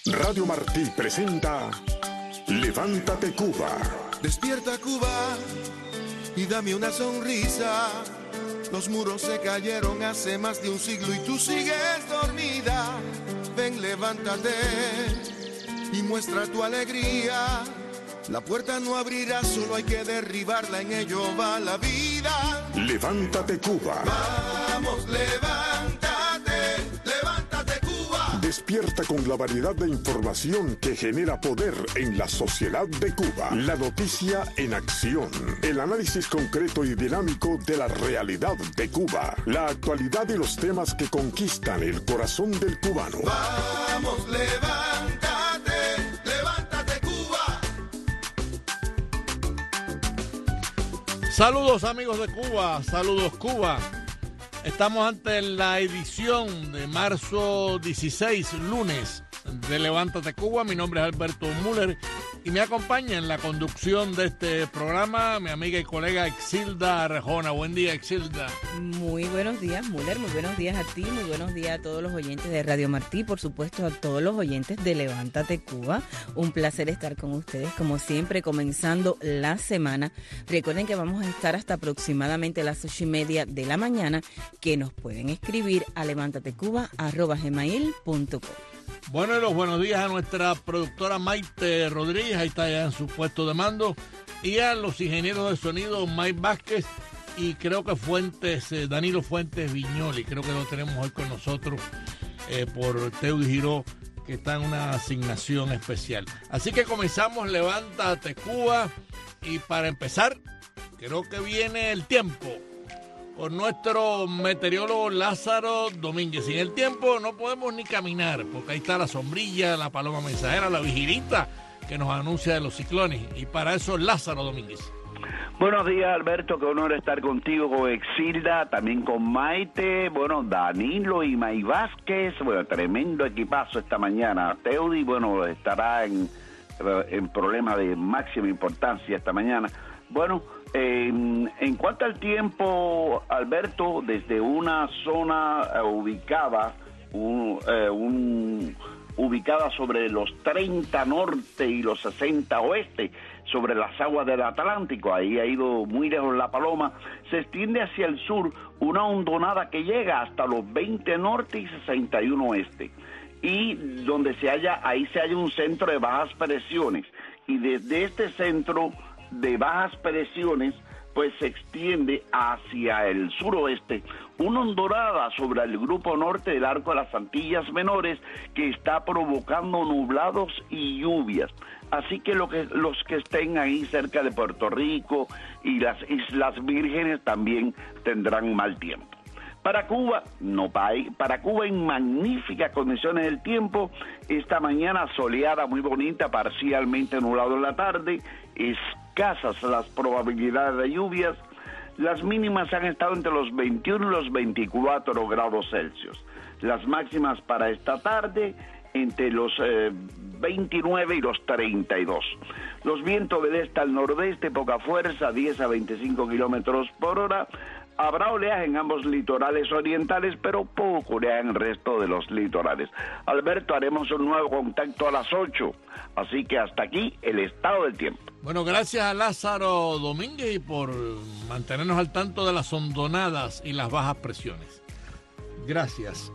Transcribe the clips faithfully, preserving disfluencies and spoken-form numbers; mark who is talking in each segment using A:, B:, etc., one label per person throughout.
A: Radio Martí presenta Levántate Cuba.
B: Despierta Cuba y dame una sonrisa. Los muros se cayeron hace más de un siglo y tú sigues dormida. Ven, levántate y muestra tu alegría. La puerta no abrirá, solo hay que derribarla, en ello va la vida.
A: Levántate Cuba.
B: Vamos, levántate, levántate Cuba.
A: Despierta con la variedad de información que genera poder en la sociedad de Cuba. La noticia en acción. El análisis concreto y dinámico de la realidad de Cuba. La actualidad y los temas que conquistan el corazón del cubano.
B: Vamos, levántate, levántate Cuba.
C: Saludos amigos de Cuba, saludos Cuba. Estamos ante la edición de marzo dieciséis, lunes, de Levántate Cuba. Mi nombre es Alberto Müller y me acompaña en la conducción de este programa mi amiga y colega Exilda Arjona. Buen día, Exilda.
D: Muy buenos días, Müller. Muy buenos días a ti, muy buenos días a todos los oyentes de Radio Martí, por supuesto a todos los oyentes de Levántate Cuba. Un placer estar con ustedes, como siempre, comenzando la semana. Recuerden que vamos a estar hasta aproximadamente las ocho y media de la mañana, que nos pueden escribir a levántatecuba arroba gmail punto com.
C: Bueno, y los buenos días a nuestra productora Maite Rodríguez, ahí está ya en su puesto de mando, y a los ingenieros de sonido Mike Vázquez y creo que Fuentes, eh, Danilo Fuentes Viñoli, creo que lo tenemos hoy con nosotros eh, por Teudi Giró, que está en una asignación especial. Así que comenzamos Levántate Cuba, y para empezar, creo que viene el tiempo con nuestro meteorólogo Lázaro Domínguez. Sin el tiempo no podemos ni caminar, porque ahí está la sombrilla, la paloma mensajera, la vigilita que nos anuncia de los ciclones. Y para eso, Lázaro Domínguez.
E: Buenos días, Alberto, qué honor estar contigo, con Exilda, también con Maite, bueno, Danilo y May Vázquez, bueno, tremendo equipazo esta mañana. Teudi, bueno, estará en, en problema de máxima importancia esta mañana. Bueno, eh, en cuanto al tiempo, Alberto, desde una zona eh, ubicada, un, eh, un, ubicada sobre los treinta norte y los sesenta oeste, sobre las aguas del Atlántico, ahí ha ido muy lejos la paloma, se extiende hacia el sur una hondonada que llega hasta los veinte norte y sesenta y uno oeste, y donde se halla, ahí se halla un centro de bajas presiones, y desde este centro de bajas presiones pues se extiende hacia el suroeste una hondonada sobre el grupo norte del arco de las Antillas Menores que está provocando nublados y lluvias. Así que, lo que los que estén ahí cerca de Puerto Rico y las Islas Vírgenes también tendrán mal tiempo. Para Cuba, no para Cuba en magníficas condiciones del tiempo, esta mañana soleada, muy bonita, parcialmente nublado en la tarde, escasas las probabilidades de lluvias, las mínimas han estado entre los veintiuno y los veinticuatro grados Celsius, las máximas para esta tarde entre los eh, veintinueve y los treinta y dos. Los vientos del este al nordeste, poca fuerza, diez a veinticinco kilómetros por hora. Habrá oleaje en ambos litorales orientales, pero poco oleaje en el resto de los litorales. Alberto, haremos un nuevo contacto a las ocho, así que hasta aquí el estado del tiempo.
C: Bueno, gracias a Lázaro Domínguez y por mantenernos al tanto de las hondonadas y las bajas presiones. Gracias.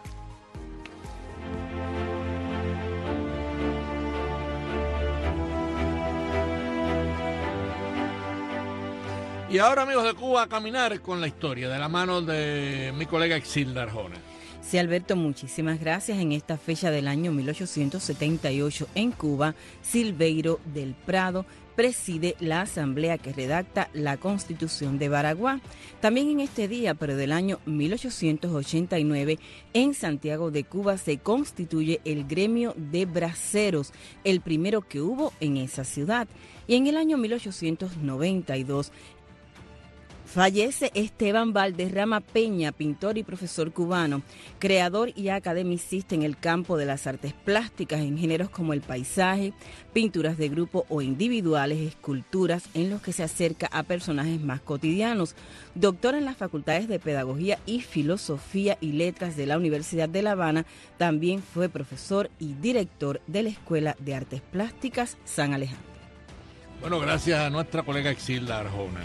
C: Y ahora, amigos de Cuba, a caminar con la historia de la mano de mi colega Exilda Arjona.
D: Sí, Alberto, muchísimas gracias. En esta fecha del año mil ochocientos setenta y ocho en Cuba, Silveiro del Prado preside la asamblea que redacta la Constitución de Baraguá. También en este día, pero del año mil ochocientos ochenta y nueve, en Santiago de Cuba se constituye el gremio de braceros, el primero que hubo en esa ciudad. Y en el año mil ochocientos noventa y dos, Fallece Esteban Valderrama Peña, pintor y profesor cubano, creador y academicista en el campo de las artes plásticas en géneros como el paisaje, pinturas de grupo o individuales, esculturas en los que se acerca a personajes más cotidianos. Doctor en las facultades de Pedagogía y Filosofía y Letras de la Universidad de La Habana, también fue profesor y director de la Escuela de Artes Plásticas San Alejandro.
C: Bueno, gracias a nuestra colega Exilda Arjona.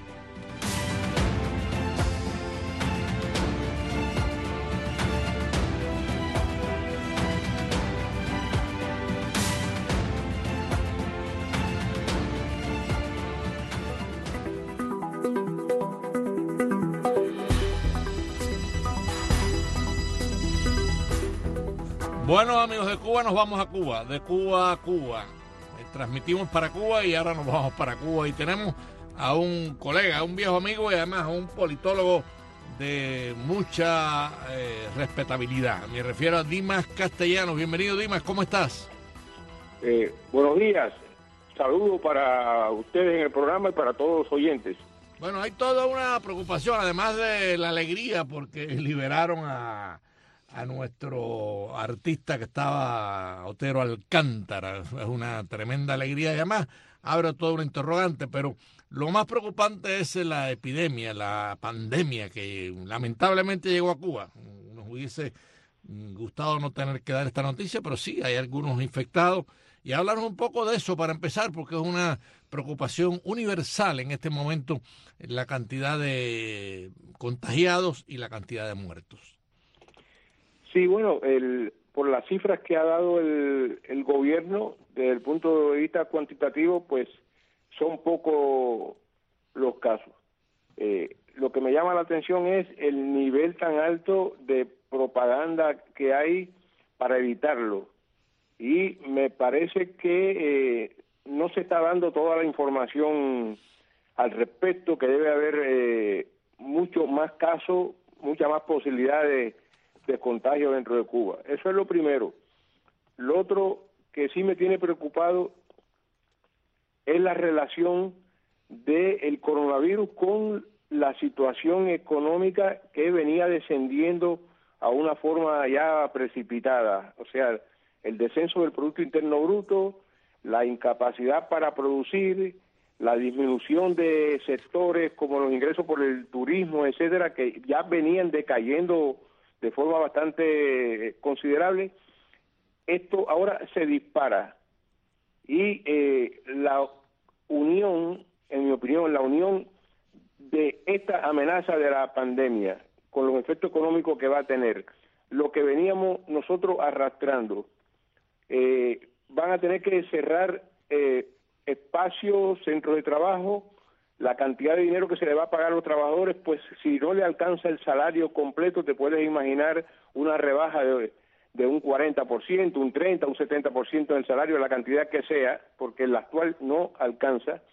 C: Bueno, amigos de Cuba, nos vamos a Cuba, de Cuba a Cuba. Eh, transmitimos para Cuba y ahora nos vamos para Cuba. Y tenemos a un colega, a un viejo amigo y además a un politólogo de mucha eh, respetabilidad. Me refiero a Dimas Castellanos. Bienvenido, Dimas, ¿cómo estás?
F: Eh, buenos días. Saludos para ustedes en el programa y para todos los oyentes.
C: Bueno, hay toda una preocupación, además de la alegría, porque liberaron a... a nuestro artista que estaba, Otero Alcántara. Es una tremenda alegría y además abre todo un interrogante, pero lo más preocupante es la epidemia, la pandemia que lamentablemente llegó a Cuba. Nos hubiese gustado no tener que dar esta noticia, pero sí, hay algunos infectados. Y hablarnos un poco de eso para empezar, porque es una preocupación universal en este momento la cantidad de contagiados y la cantidad de muertos.
F: Sí, bueno, el, por las cifras que ha dado el, el gobierno, desde el punto de vista cuantitativo, pues son pocos los casos. Eh, lo que me llama la atención es el nivel tan alto de propaganda que hay para evitarlo. Y me parece que eh, no se está dando toda la información al respecto, que debe haber eh, mucho más casos, muchas más posibilidades de contagio dentro de Cuba. Eso es lo primero. Lo otro que sí me tiene preocupado es la relación del coronavirus con la situación económica que venía descendiendo a una forma ya precipitada. O sea, el descenso del Producto Interno Bruto, la incapacidad para producir, la disminución de sectores como los ingresos por el turismo, etcétera, que ya venían decayendo de forma bastante considerable. Esto ahora se dispara y eh, la unión, en mi opinión, la unión de esta amenaza de la pandemia con los efectos económicos que va a tener, lo que veníamos nosotros arrastrando, eh, van a tener que cerrar eh, espacios, centros de trabajo. La cantidad de dinero que se le va a pagar a los trabajadores, pues si no le alcanza el salario completo, te puedes imaginar una rebaja de, de un cuarenta por ciento, un treinta por ciento, un setenta por ciento del salario, la cantidad que sea, porque el actual no alcanza.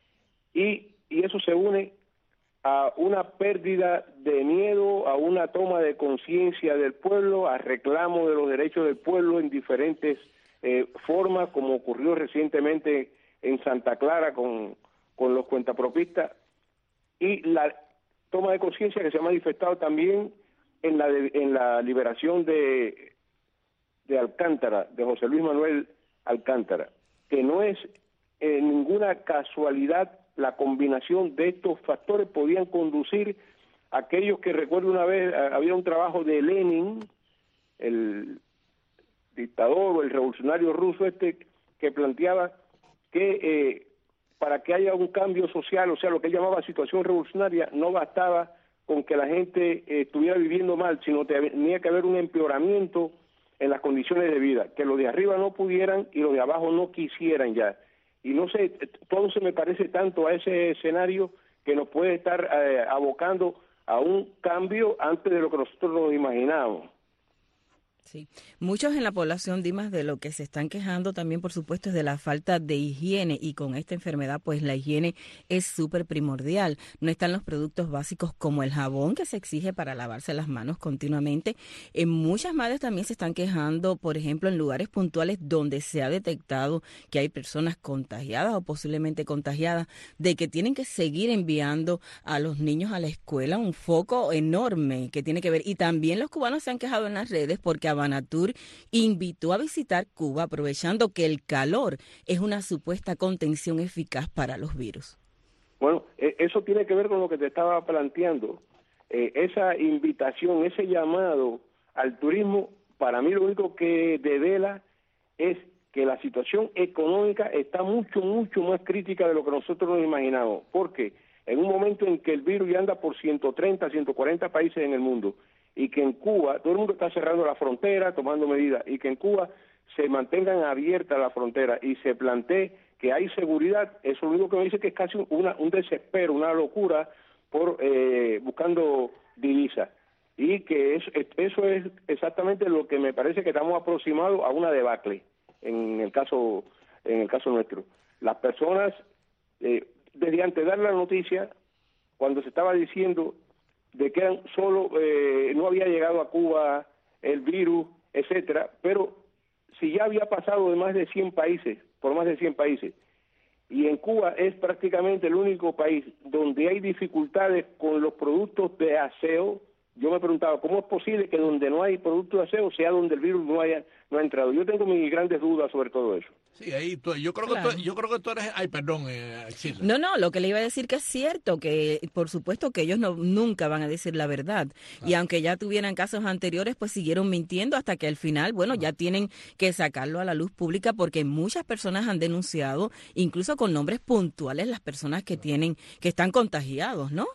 F: Y, y eso se une a una pérdida de miedo, a una toma de conciencia del pueblo, a reclamo de los derechos del pueblo en diferentes eh, formas, como ocurrió recientemente en Santa Clara con... con los cuentapropistas, y la toma de conciencia que se ha manifestado también en la de, en la liberación de, de Alcántara, de José Luis Manuel Alcántara, que no es eh, ninguna casualidad la combinación de estos factores podían conducir a aquellos que recuerdo una vez, había un trabajo de Lenin, el dictador o el revolucionario ruso este, que planteaba que eh, para que haya un cambio social, o sea, lo que él llamaba situación revolucionaria, no bastaba con que la gente eh, estuviera viviendo mal, sino tenía que haber un empeoramiento en las condiciones de vida, que los de arriba no pudieran y los de abajo no quisieran ya. Y no sé, todo se me parece tanto a ese escenario que nos puede estar eh, abocando a un cambio antes de lo que nosotros nos imaginábamos.
D: Sí, muchos en la población, Dimas, de lo que se están quejando también, por supuesto, es de la falta de higiene, y con esta enfermedad, pues la higiene es súper primordial. No están los productos básicos como el jabón que se exige para lavarse las manos continuamente. Eh, muchas madres también se están quejando, por ejemplo, en lugares puntuales donde se ha detectado que hay personas contagiadas o posiblemente contagiadas, de que tienen que seguir enviando a los niños a la escuela, un foco enorme que tiene que ver. Y también los cubanos se han quejado en las redes porque Banatur invitó a visitar Cuba aprovechando que el calor es una supuesta contención eficaz para los virus.
F: Bueno, eso tiene que ver con lo que te estaba planteando. Eh, esa invitación, ese llamado al turismo, para mí lo único que devela es que la situación económica está mucho, mucho más crítica de lo que nosotros nos imaginamos. Porque en un momento en que el virus ya anda por ciento treinta, ciento cuarenta países en el mundo, y que en Cuba, todo el mundo está cerrando la frontera, tomando medidas, y que en Cuba se mantengan abiertas las fronteras y se plantee que hay seguridad, eso lo único que me dice que es casi una, un desespero, una locura por eh, buscando divisas. Y que es, eso es exactamente lo que me parece que estamos aproximados a una debacle en el caso, en el caso nuestro. Las personas, eh, desde antes de dar la noticia, cuando se estaba diciendo de que eran solo, eh, no había llegado a Cuba el virus, etcétera, pero si ya había pasado de más de cien países, por más de cien países, y en Cuba es prácticamente el único país donde hay dificultades con los productos de aseo, yo me preguntaba, ¿cómo es posible que donde no hay productos de aseo sea donde el virus no haya no ha entrado? Yo tengo mis grandes dudas sobre todo eso.
C: Sí, ahí tú, yo creo claro. que tú, yo creo que tú eres, ay, perdón, eh,
D: no, no, lo que le iba a decir que es cierto, que por supuesto que ellos no nunca van a decir la verdad, ah. y aunque ya tuvieran casos anteriores, pues siguieron mintiendo hasta que al final, bueno, ah. ya tienen que sacarlo a la luz pública, porque muchas personas han denunciado, incluso con nombres puntuales, las personas que ah. tienen, que están contagiados, ¿no?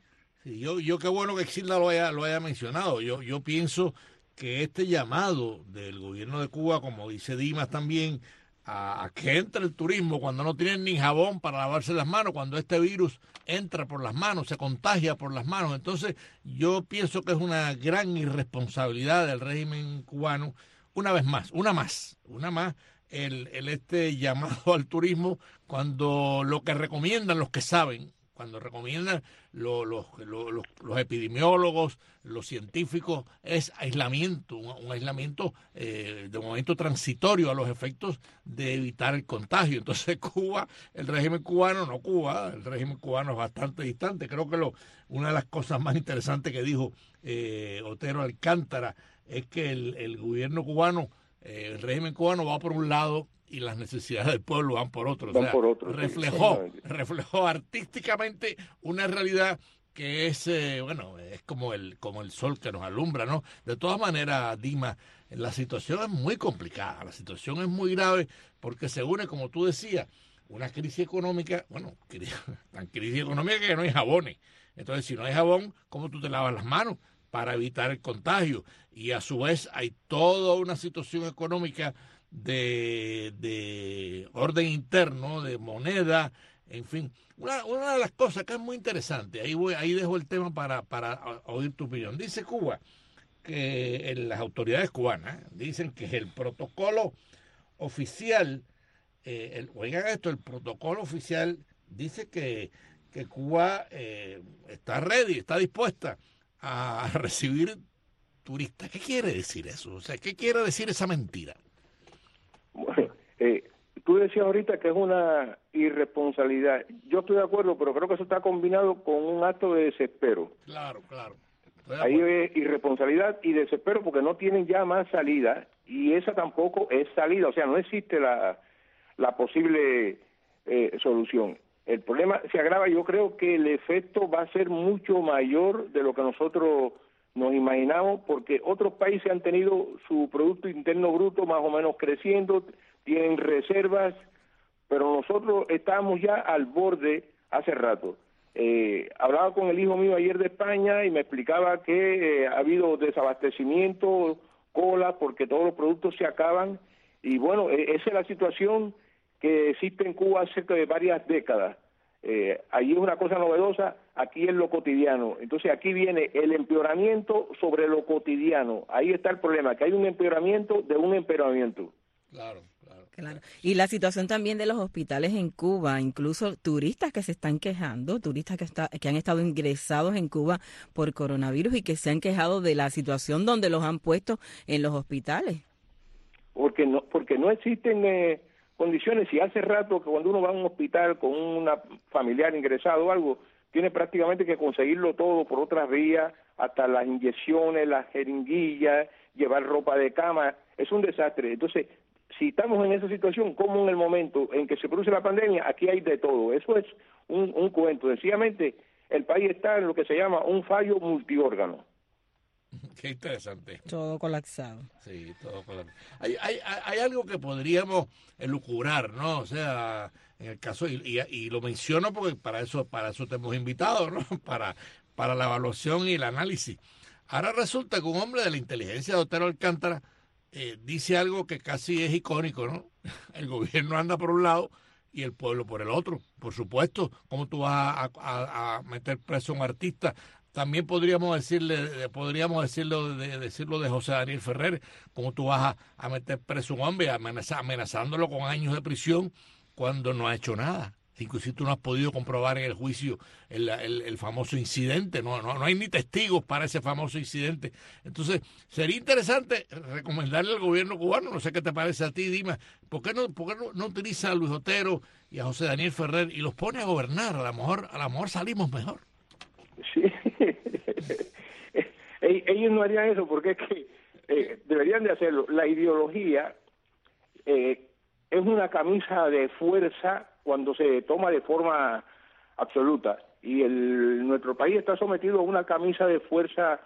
C: Sí, yo, yo qué bueno que Exilda lo haya, lo haya mencionado. Yo, yo pienso que este llamado del gobierno de Cuba, como dice Dimas también, a, a que entre el turismo cuando no tienen ni jabón para lavarse las manos, cuando este virus entra por las manos, se contagia por las manos. Entonces yo pienso que es una gran irresponsabilidad del régimen cubano, una vez más, una más, una más, el, el este llamado al turismo, cuando lo que recomiendan los que saben, cuando recomiendan lo, lo, lo, los, los epidemiólogos, los científicos, es aislamiento, un, un aislamiento eh, de momento transitorio a los efectos de evitar el contagio. Entonces Cuba, el régimen cubano, no Cuba, el régimen cubano es bastante distante. Creo que lo, una de las cosas más interesantes que dijo eh, Otero Alcántara es que el, el gobierno cubano, eh, el régimen cubano va por un lado y las necesidades del pueblo van por otro.
F: Van
C: o sea,
F: por otro,
C: reflejó,
F: sí.
C: reflejó artísticamente una realidad que es, eh, bueno, es como el, como el sol que nos alumbra, ¿no? De todas maneras, Dima, la situación es muy complicada, la situación es muy grave, porque se une, como tú decías, una crisis económica, bueno, tan crisis económica que no hay jabones. Entonces, si no hay jabón, ¿cómo tú te lavas las manos para evitar el contagio? Y a su vez hay toda una situación económica de, de orden interno, de moneda, en fin. Una, una de las cosas que es muy interesante, ahí voy, ahí dejo el tema para, para oír tu opinión. Dice Cuba que en las autoridades cubanas dicen que el protocolo oficial, eh, el, oigan esto, el protocolo oficial dice que, que Cuba eh, está ready, está dispuesta a recibir turistas. ¿Qué quiere decir eso? O sea, ¿qué quiere decir esa mentira?
F: Bueno, eh, tú decías ahorita que es una irresponsabilidad. Yo estoy de acuerdo, pero creo que eso está combinado con un acto de desespero.
C: Claro, claro.
F: Ahí es irresponsabilidad y desespero porque no tienen ya más salida, y esa tampoco es salida. O sea, no existe la, la posible eh, solución. El problema se agrava. Yo creo que el efecto va a ser mucho mayor de lo que nosotros nos imaginamos, porque otros países han tenido su Producto Interno Bruto más o menos creciendo, tienen reservas, pero nosotros estamos ya al borde hace rato. Eh, hablaba con el hijo mío ayer de España y me explicaba que eh, ha habido desabastecimiento, cola, porque todos los productos se acaban, y bueno, eh, esa es la situación que existe en Cuba hace de varias décadas. Eh, allí es una cosa novedosa. aquí es lo cotidiano. Entonces aquí viene el empeoramiento sobre lo cotidiano. Ahí está el problema, que hay un empeoramiento de un empeoramiento.
C: Claro, claro.
D: Claro. Y la situación también de los hospitales en Cuba, incluso turistas que se están quejando, turistas que, está, que han estado ingresados en Cuba por coronavirus y que se han quejado de la situación donde los han puesto en los hospitales.
F: Porque no, porque no existen eh, condiciones. Si hace rato que cuando uno va a un hospital con una familiar ingresado o algo, tiene prácticamente que conseguirlo todo por otras vías, hasta las inyecciones, las jeringuillas, llevar ropa de cama, es un desastre. Entonces, si estamos en esa situación, como en el momento en que se produce la pandemia, aquí hay de todo. Eso es un, un cuento. Sencillamente, el país está en lo que se llama un fallo multiórgano.
C: Qué interesante.
D: Todo colapsado.
C: Sí, todo colapsado. Hay, hay, hay algo que podríamos elucubrar, ¿no? O sea, en el caso, y, y, y lo menciono porque para eso, para eso te hemos invitado, ¿no? Para, para la evaluación y el análisis. Ahora resulta que un hombre de la inteligencia de Otero Alcántara eh, dice algo que casi es icónico, ¿no? El gobierno anda por un lado y el pueblo por el otro. Por supuesto, ¿cómo tú vas a, a, a meter preso a un artista? También podríamos decirle, podríamos decirlo de, decirlo de José Daniel Ferrer, ¿cómo tú vas a, a meter preso a un hombre amenaza, amenazándolo con años de prisión cuando no ha hecho nada? Inclusive tú no has podido comprobar en el juicio el, el, el famoso incidente, no, no, no hay ni testigos para ese famoso incidente. Entonces, sería interesante recomendarle al gobierno cubano, no sé qué te parece a ti, Dimas, ¿por qué no, por qué no, no utiliza a Luis Otero y a José Daniel Ferrer y los pone a gobernar? A lo mejor, a lo mejor salimos mejor.
F: Sí, ellos no harían eso porque es que eh, deberían de hacerlo. La ideología eh, es una camisa de fuerza cuando se toma de forma absoluta, y el, nuestro país está sometido a una camisa de fuerza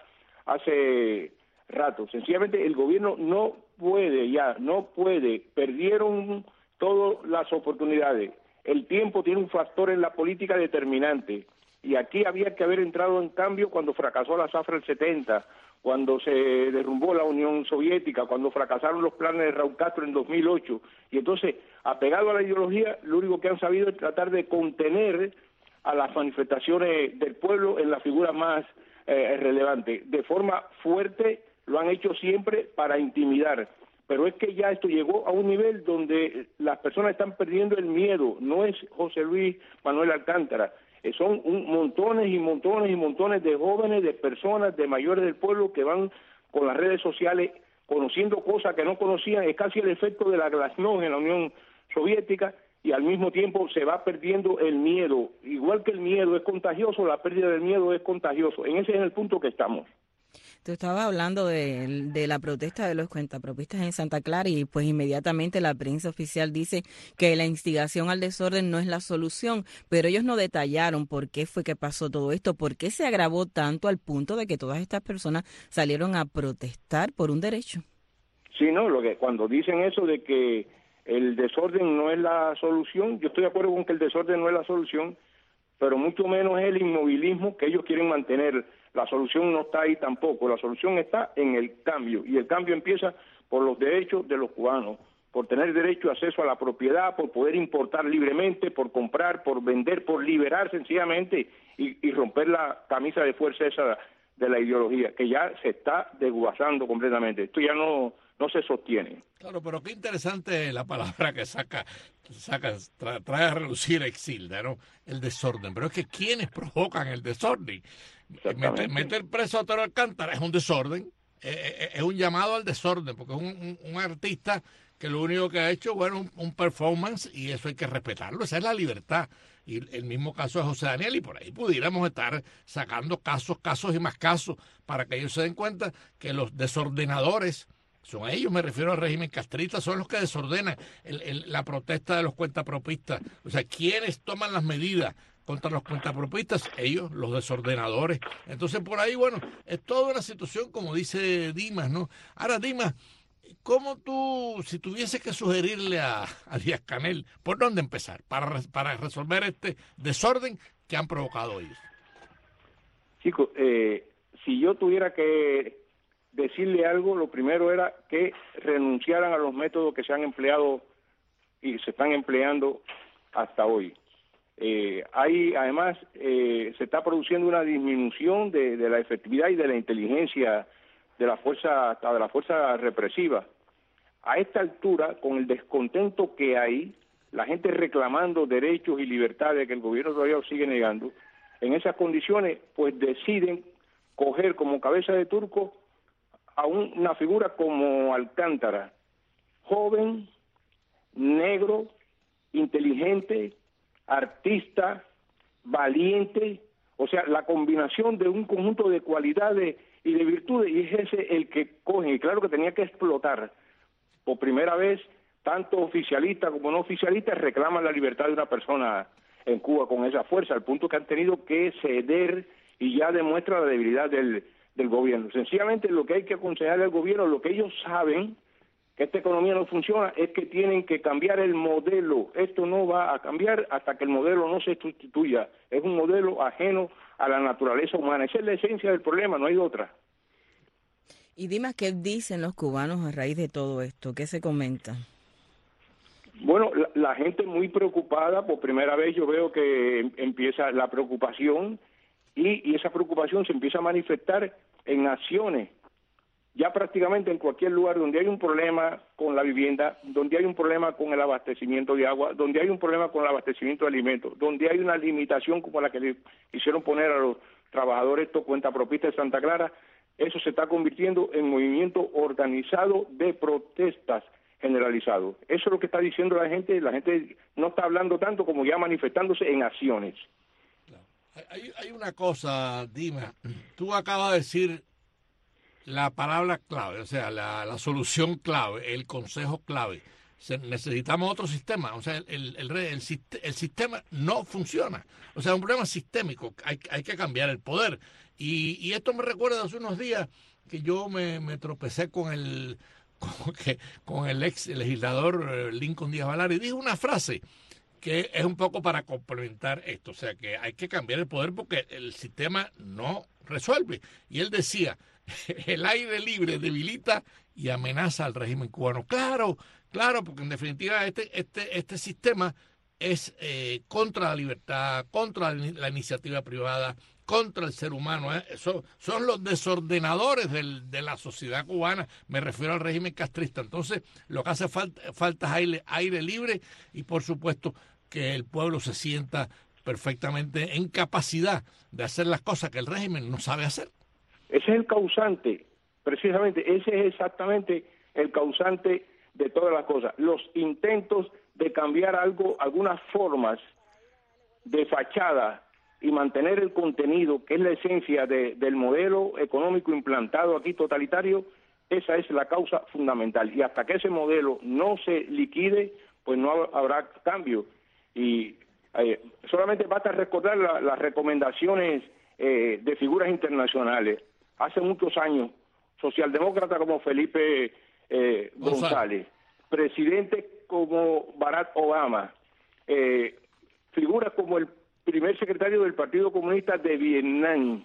F: hace rato. Sencillamente el gobierno no puede ya, no puede, perdieron todas las oportunidades. El tiempo tiene un factor en la política determinante, y aquí había que haber entrado en cambio cuando fracasó la zafra del setenta, cuando se derrumbó la Unión Soviética, cuando fracasaron los planes de Raúl Castro en dos mil ocho, y entonces, apegado a la ideología, lo único que han sabido es tratar de contener a las manifestaciones del pueblo en las figuras más eh, relevantes. De forma fuerte lo han hecho siempre para intimidar, pero es que ya esto llegó a un nivel donde las personas están perdiendo el miedo. No es José Luis Manuel Alcántara, son un, montones y montones y montones de jóvenes, de personas, de mayores del pueblo que van con las redes sociales conociendo cosas que no conocían. Es casi el efecto de la glasnost en la Unión Soviética, y al mismo tiempo se va perdiendo el miedo. Igual que el miedo es contagioso, la pérdida del miedo es contagioso. En ese es el punto que estamos.
D: Tú estabas hablando de, de la protesta de los cuentapropistas en Santa Clara, y pues inmediatamente la prensa oficial dice que la instigación al desorden no es la solución, pero ellos no detallaron por qué fue que pasó todo esto, por qué se agravó tanto al punto de que todas estas personas salieron a protestar por un derecho.
F: Sí, no, lo que cuando dicen eso de que el desorden no es la solución, yo estoy de acuerdo con que el desorden no es la solución, pero mucho menos es el inmovilismo que ellos quieren mantener. La solución no está ahí tampoco, la solución está en el cambio, y el cambio empieza por los derechos de los cubanos, por tener derecho a acceso a la propiedad, por poder importar libremente, por comprar, por vender, por liberar sencillamente, y, y romper la camisa de fuerza esa de la ideología, que ya se está desguazando completamente. Esto ya no, no se sostiene.
C: Claro, pero qué interesante la palabra que saca, saca tra, trae a relucir Exilda, ¿no? El desorden. Pero es que ¿quiénes provocan el desorden? Meter, meter preso a Otero Alcántara es un desorden, eh, es un llamado al desorden, porque es un, un, un artista que lo único que ha hecho, bueno, un, un performance, y eso hay que respetarlo, esa es la libertad. Y el mismo caso de José Daniel, y por ahí pudiéramos estar sacando casos, casos y más casos, para que ellos se den cuenta que los desordenadores son ellos, me refiero al régimen castrista, son los que desordenan el, el, la protesta de los cuentapropistas. O sea, ¿quiénes toman las medidas contra los cuentapropistas? Ellos, los desordenadores. Entonces, por ahí, bueno, es toda una situación, como dice Dimas, ¿no? Ahora, Dimas, ¿cómo tú, si tuviese que sugerirle a, a Díaz-Canel, por dónde empezar para, para resolver este desorden que han provocado ellos?
F: Chicos, eh, si yo tuviera que decirle algo, lo primero era que renunciaran a los métodos que se han empleado y se están empleando hasta hoy. Eh, hay, además, eh, se está produciendo una disminución de, de la efectividad y de la inteligencia de la fuerza, hasta de la fuerza represiva. A esta altura, con el descontento que hay, la gente reclamando derechos y libertades que el gobierno todavía sigue negando, en esas condiciones, pues deciden coger como cabeza de turco a un, una figura como Alcántara, joven, negro, inteligente, artista, valiente, o sea, la combinación de un conjunto de cualidades y de virtudes, y es ese el que cogen, y claro que tenía que explotar. Por primera vez, tanto oficialistas como no oficialistas reclaman la libertad de una persona en Cuba con esa fuerza, al punto que han tenido que ceder y ya demuestra la debilidad del, del gobierno. Sencillamente lo que hay que aconsejarle al gobierno, lo que ellos saben, que esta economía no funciona, es que tienen que cambiar el modelo. Esto no va a cambiar hasta que el modelo no se sustituya. Es un modelo ajeno a la naturaleza humana. Esa es la esencia del problema, no hay otra.
D: Y dime, ¿qué dicen los cubanos a raíz de todo esto? ¿Qué se comenta?
F: Bueno, la, la gente muy preocupada. Por primera vez yo veo que empieza la preocupación y, y esa preocupación se empieza a manifestar en acciones. Ya prácticamente en cualquier lugar donde hay un problema con la vivienda, donde hay un problema con el abastecimiento de agua, donde hay un problema con el abastecimiento de alimentos, donde hay una limitación como la que le hicieron poner a los trabajadores estos cuentapropistas de Santa Clara, eso se está convirtiendo en movimiento organizado de protestas generalizado. Eso es lo que está diciendo la gente. La gente no está hablando tanto como ya manifestándose en acciones.
C: Claro. Hay, hay una cosa, Dima, tú acabas de decir la palabra clave, o sea, la, la solución clave, el consejo clave. Se, necesitamos otro sistema, o sea, el, el, el, el, el sistema no funciona. O sea, es un problema sistémico, hay, hay que cambiar el poder. Y, y esto me recuerda hace unos días que yo me, me tropecé con el, con, que, con el ex legislador Lincoln Díaz Balart y dijo una frase que es un poco para complementar esto, o sea, que hay que cambiar el poder porque el sistema no resuelve. Y él decía, el aire libre debilita y amenaza al régimen cubano. Claro, claro, porque en definitiva este, este, este sistema es eh, contra la libertad, contra la iniciativa privada, contra el ser humano. ¿eh? Son, son los desordenadores del, de la sociedad cubana, me refiero al régimen castrista. Entonces, lo que hace falta, falta es aire, aire libre y, por supuesto, que el pueblo se sienta perfectamente en capacidad de hacer las cosas que el régimen no sabe hacer.
F: Ese es el causante, precisamente, ese es exactamente el causante de todas las cosas. Los intentos de cambiar algo, algunas formas de fachada y mantener el contenido, que es la esencia de, del modelo económico implantado aquí totalitario, esa es la causa fundamental. Y hasta que ese modelo no se liquide, pues no habrá cambio. Y eh, solamente basta recordar la, las recomendaciones eh, de figuras internacionales. Hace muchos años, socialdemócratas como Felipe eh, González, presidentes como Barack Obama, eh, figuras como el primer secretario del Partido Comunista de Vietnam,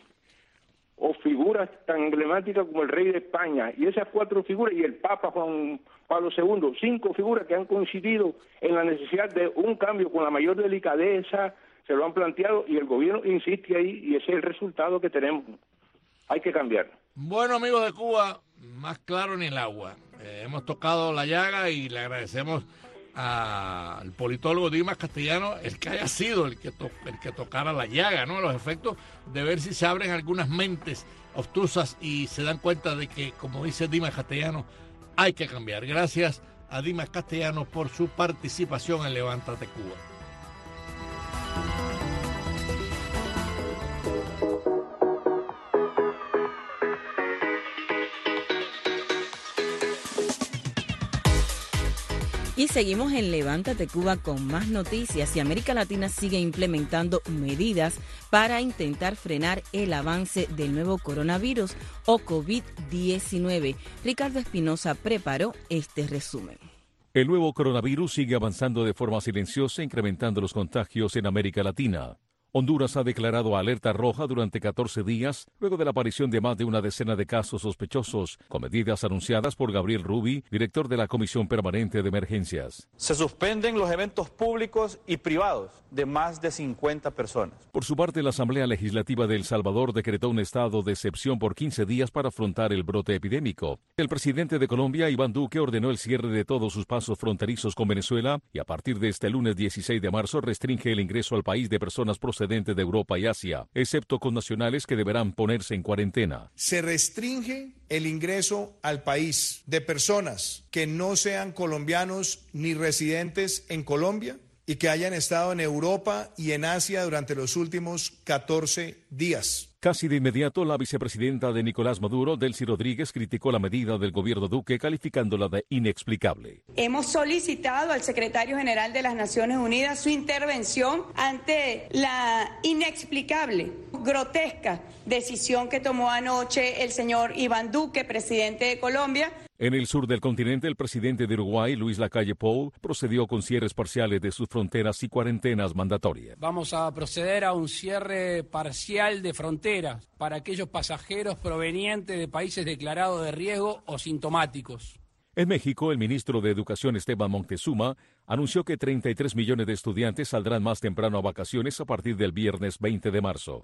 F: o figuras tan emblemáticas como el rey de España, y esas cuatro figuras, y el Papa Juan Pablo segundo, cinco figuras que han coincidido en la necesidad de un cambio con la mayor delicadeza, se lo han planteado, y el gobierno insiste ahí, y ese es el resultado que tenemos. Hay que cambiar.
C: Bueno, amigos de Cuba, más claro ni el agua. Eh, hemos tocado la llaga y le agradecemos a, al politólogo Dimas Castellano el que haya sido el que, to, el que tocara la llaga, ¿no? Los efectos de ver si se abren algunas mentes obtusas y se dan cuenta de que, como dice Dimas Castellano, hay que cambiar. Gracias a Dimas Castellano por su participación en Levántate Cuba.
D: Y seguimos en Levántate Cuba con más noticias y América Latina sigue implementando medidas para intentar frenar el avance del nuevo coronavirus o COVID diecinueve. Ricardo Espinosa preparó este resumen.
G: El nuevo coronavirus sigue avanzando de forma silenciosa, incrementando los contagios en América Latina. Honduras ha declarado alerta roja durante catorce días, luego de la aparición de más de una decena de casos sospechosos, con medidas anunciadas por Gabriel Rubi, director de la Comisión Permanente de Emergencias.
H: Se suspenden los eventos públicos y privados de más de cincuenta personas.
G: Por su parte, la Asamblea Legislativa de El Salvador decretó un estado de excepción por quince días para afrontar el brote epidémico. El presidente de Colombia, Iván Duque, ordenó el cierre de todos sus pasos fronterizos con Venezuela y a partir de este lunes dieciséis de marzo restringe el ingreso al país de personas procedentes de Europa y Asia, excepto con nacionales que deberán ponerse en cuarentena.
I: Se restringe el ingreso al país de personas que no sean colombianos ni residentes en Colombia y que hayan estado en Europa y en Asia durante los últimos catorce días.
G: Casi de inmediato, la vicepresidenta de Nicolás Maduro, Delcy Rodríguez, criticó la medida del gobierno Duque, calificándola de inexplicable.
J: Hemos solicitado al secretario general de las Naciones Unidas su intervención ante la inexplicable, grotesca decisión que tomó anoche el señor Iván Duque, presidente de Colombia.
G: En el sur del continente, el presidente de Uruguay, Luis Lacalle Pou, procedió con cierres parciales de sus fronteras y cuarentenas mandatorias.
K: Vamos a proceder a un cierre parcial de fronteras para aquellos pasajeros provenientes de países declarados de riesgo o sintomáticos.
G: En México, el ministro de Educación, Esteban Moctezuma, anunció que treinta y tres millones de estudiantes saldrán más temprano a vacaciones a partir del viernes veinte de marzo.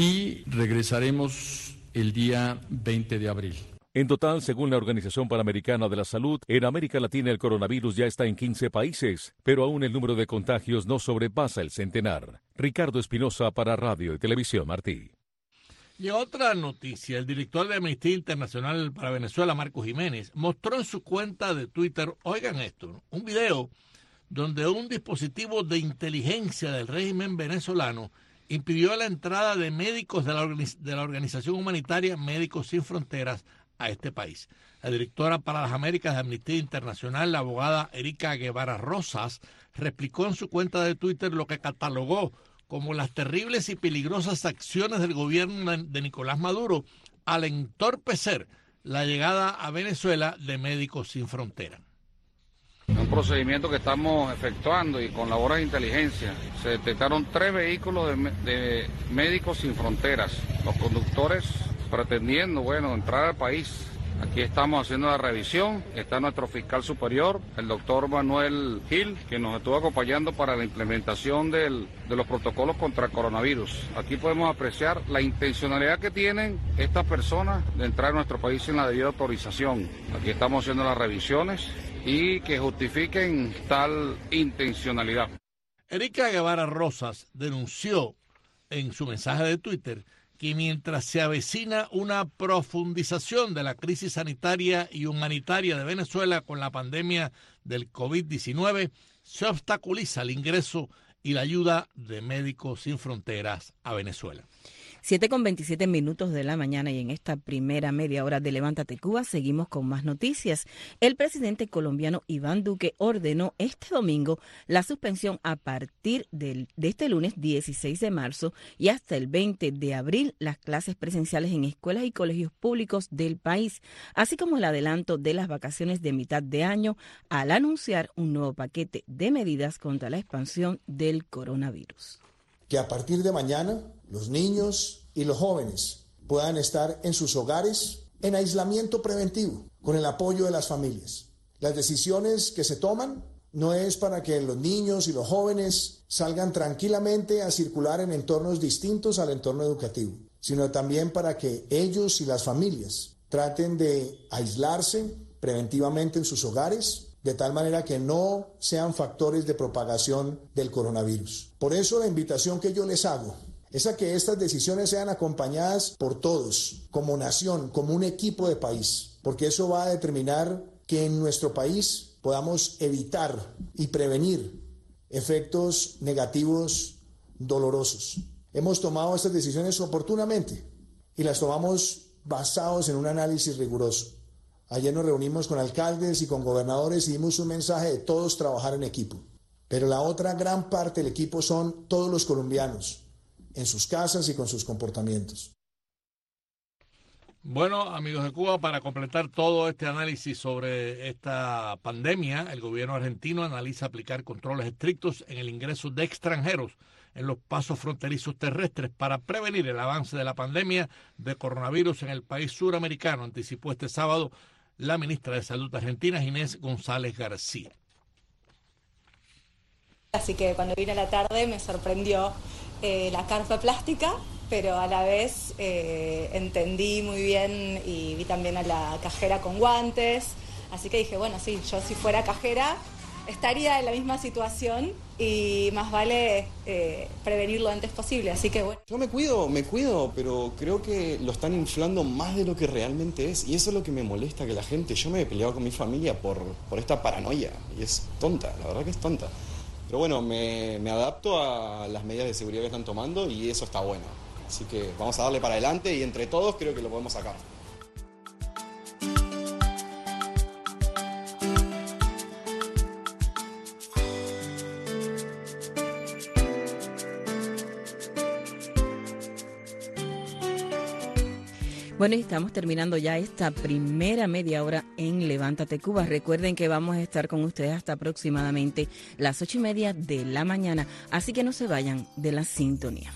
L: Y regresaremos el día veinte de abril.
G: En total, según la Organización Panamericana de la Salud, en América Latina el coronavirus ya está en quince países, pero aún el número de contagios no sobrepasa el centenar. Ricardo Espinosa para Radio y Televisión Martí.
C: Y otra noticia, el director de Amnistía Internacional para Venezuela, Marcos Jiménez, mostró en su cuenta de Twitter, oigan esto, un video donde un dispositivo de inteligencia del régimen venezolano impidió la entrada de médicos de la, organiz- de la organización humanitaria Médicos Sin Fronteras a este país. La directora para las Américas de Amnistía Internacional, la abogada Erika Guevara Rosas, replicó en su cuenta de Twitter lo que catalogó como las terribles y peligrosas acciones del gobierno de Nicolás Maduro al entorpecer la llegada a Venezuela de Médicos Sin Fronteras.
M: Un procedimiento que estamos efectuando y con labores de inteligencia. Se detectaron tres vehículos de, de Médicos Sin Fronteras. Los conductores pretendiendo, bueno, entrar al país. Aquí estamos haciendo la revisión. Está nuestro fiscal superior, el doctor Manuel Gil, que nos estuvo acompañando para la implementación del, de los protocolos contra el coronavirus. Aquí podemos apreciar la intencionalidad que tienen estas personas de entrar a nuestro país sin la debida autorización. Aquí estamos haciendo las revisiones y que justifiquen tal intencionalidad.
C: Erika Guevara Rosas denunció en su mensaje de Twitter que mientras se avecina una profundización de la crisis sanitaria y humanitaria de Venezuela con la pandemia del COVID diecinueve, se obstaculiza el ingreso y la ayuda de Médicos Sin Fronteras a Venezuela.
D: siete con veintisiete minutos de la mañana y en esta primera media hora de Levántate Cuba seguimos con más noticias. El presidente colombiano Iván Duque ordenó este domingo la suspensión a partir del, de este lunes dieciséis de marzo y hasta el veinte de abril las clases presenciales en escuelas y colegios públicos del país, así como el adelanto de las vacaciones de mitad de año al anunciar un nuevo paquete de medidas contra la expansión del coronavirus.
N: Que a partir de mañana los niños y los jóvenes puedan estar en sus hogares en aislamiento preventivo, con el apoyo de las familias. Las decisiones que se toman no es para que los niños y los jóvenes salgan tranquilamente a circular en entornos distintos al entorno educativo, sino también para que ellos y las familias traten de aislarse preventivamente en sus hogares, de tal manera que no sean factores de propagación del coronavirus. Por eso la invitación que yo les hago es a que estas decisiones sean acompañadas por todos, como nación, como un equipo de país, porque eso va a determinar que en nuestro país podamos evitar y prevenir efectos negativos dolorosos. Hemos tomado estas decisiones oportunamente y las tomamos basados en un análisis riguroso. Ayer nos reunimos con alcaldes y con gobernadores y dimos un mensaje de todos trabajar en equipo. Pero la otra gran parte del equipo son todos los colombianos, en sus casas y con sus comportamientos.
C: Bueno, amigos de Cuba, para completar todo este análisis sobre esta pandemia, el gobierno argentino analiza aplicar controles estrictos en el ingreso de extranjeros en los pasos fronterizos terrestres para prevenir el avance de la pandemia de coronavirus en el país suramericano, anticipó este sábado la ministra de Salud argentina, Inés González García.
O: Así que cuando vine a la tarde me sorprendió eh, la carpa plástica, pero a la vez eh, entendí muy bien y vi también a la cajera con guantes. Así que dije, bueno, sí, yo si fuera cajera estaría en la misma situación y más vale eh, prevenir lo antes posible. Así que bueno.
P: Yo me cuido, me cuido, pero creo que lo están inflando más de lo que realmente es. Y eso es lo que me molesta, que la gente... Yo me he peleado con mi familia por, por esta paranoia. Y es tonta, la verdad que es tonta. Pero bueno, me, me adapto a las medidas de seguridad que están tomando y eso está bueno. Así que vamos a darle para adelante y entre todos creo que lo podemos sacar.
D: Bueno, y estamos terminando ya esta primera media hora en Levántate Cuba. Recuerden que vamos a estar con ustedes hasta aproximadamente las ocho y media de la mañana, así que no se vayan de la sintonía.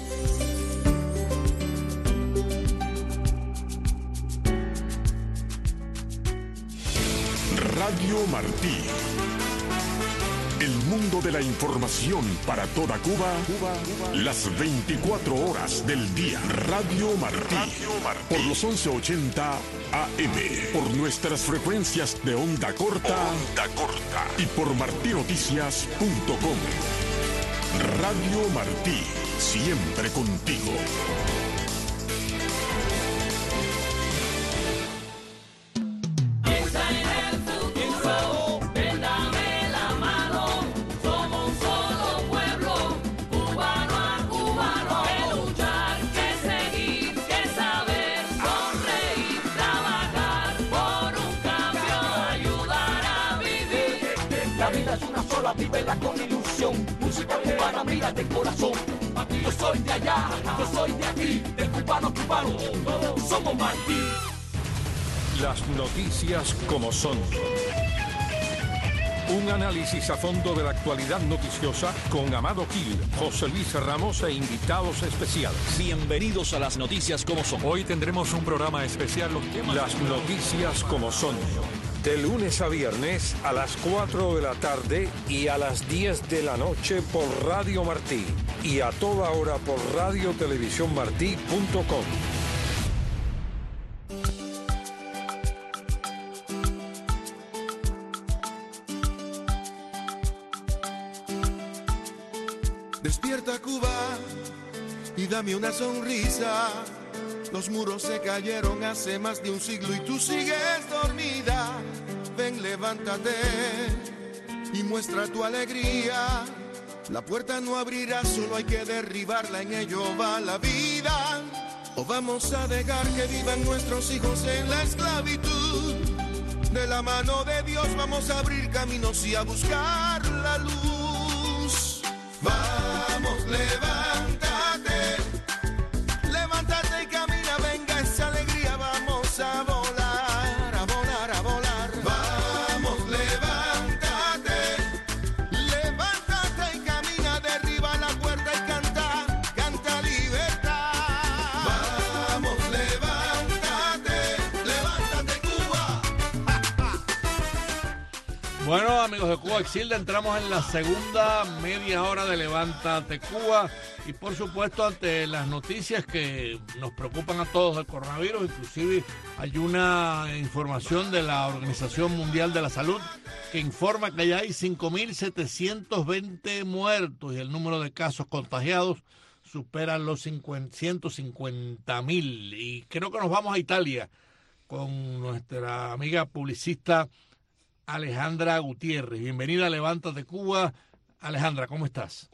A: Radio Martí. El mundo de la información para toda Cuba, Cuba, las veinticuatro horas del día. Radio Martí, Radio Martí. Por los once ochenta A M, por nuestras frecuencias de onda corta, onda corta y por martí noticias punto com. Radio Martí, siempre contigo.
Q: Vívela con ilusión, música cubana, mira de corazón. Aquí yo soy de allá, yo soy de aquí, de cubano a cubano, somos Martí.
G: Las noticias como son. Un análisis a fondo de la actualidad noticiosa con Amado Gil, José Luis Ramos e invitados especiales.
R: Bienvenidos a las noticias como son.
G: Hoy tendremos un programa especial. Los temas las noticias como son. De lunes a viernes a las cuatro de la tarde y a las diez de la noche por Radio Martí y a toda hora por radio televisión martí punto com.
B: Despierta Cuba y dame una sonrisa. Los muros se cayeron hace más de un siglo y tú sigues dormida. Ven, levántate y muestra tu alegría. La puerta no abrirá, solo hay que derribarla, en ello va la vida. O vamos a dejar que vivan nuestros hijos en la esclavitud. De la mano de Dios vamos a abrir caminos y a buscar la luz. Vamos, levántate, levántate y camina, venga esa alegría, vamos a volar, a volar, a volar. Vamos, levántate, levántate y camina, derriba la puerta y canta, canta libertad. Vamos, levántate, levántate Cuba.
C: Bueno, amigos de Cuba Exilda, entramos en la segunda media hora de Levántate Cuba y por supuesto ante las noticias que nos preocupan a todos del coronavirus, inclusive hay una información de la Organización Mundial de la Salud que informa que ya hay cinco mil setecientos veinte muertos y el número de casos contagiados supera los ciento cincuenta mil. Y creo que nos vamos a Italia con nuestra amiga publicista Alejandra Gutiérrez. Bienvenida a Levántate Cuba. Alejandra, ¿cómo estás?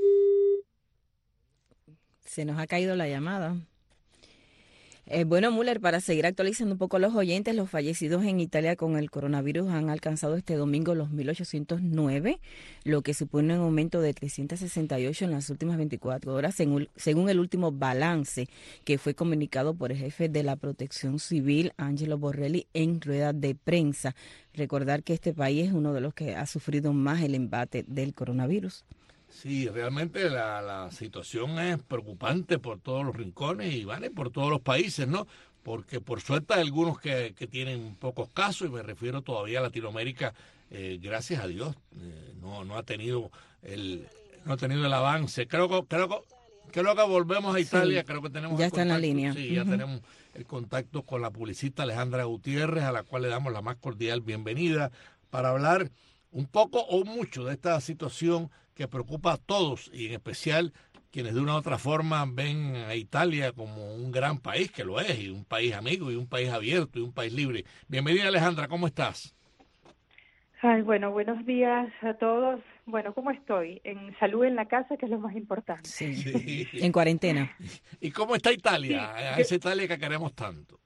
D: Se nos ha caído la llamada. Eh, bueno, Müller, para seguir actualizando un poco a los oyentes, los fallecidos en Italia con el coronavirus han alcanzado este domingo los mil ochocientos nueve, lo que supone un aumento de trescientos sesenta y ocho en las últimas veinticuatro horas, según, según el último balance que fue comunicado por el jefe de la Protección Civil, Angelo Borrelli, en rueda de prensa. Recordar que este país es uno de los que ha sufrido más el embate del coronavirus.
C: Sí, realmente la, la situación es preocupante por todos los rincones y vale por todos los países, ¿no? Porque por suerte hay algunos que, que tienen pocos casos, y me refiero todavía a Latinoamérica, eh, gracias a Dios, eh, no no ha tenido el no ha tenido el avance. Creo que creo que creo que volvemos a Italia, sí, creo que tenemos
D: ya
C: el
D: está en la línea.
C: Sí, ya uh-huh. tenemos el contacto con la publicista Alejandra Gutiérrez, a la cual le damos la más cordial bienvenida para hablar un poco o mucho de esta situación que preocupa a todos, y en especial quienes de una u otra forma ven a Italia como un gran país, que lo es, y un país amigo, y un país abierto, y un país libre. Bienvenida, Alejandra, ¿cómo estás?
S: Ay, bueno, buenos días a todos. Bueno, ¿cómo estoy? En salud en la casa, que es lo más importante.
D: Sí, sí. En cuarentena.
C: ¿Y cómo está Italia? Sí, a esa Italia que queremos tanto.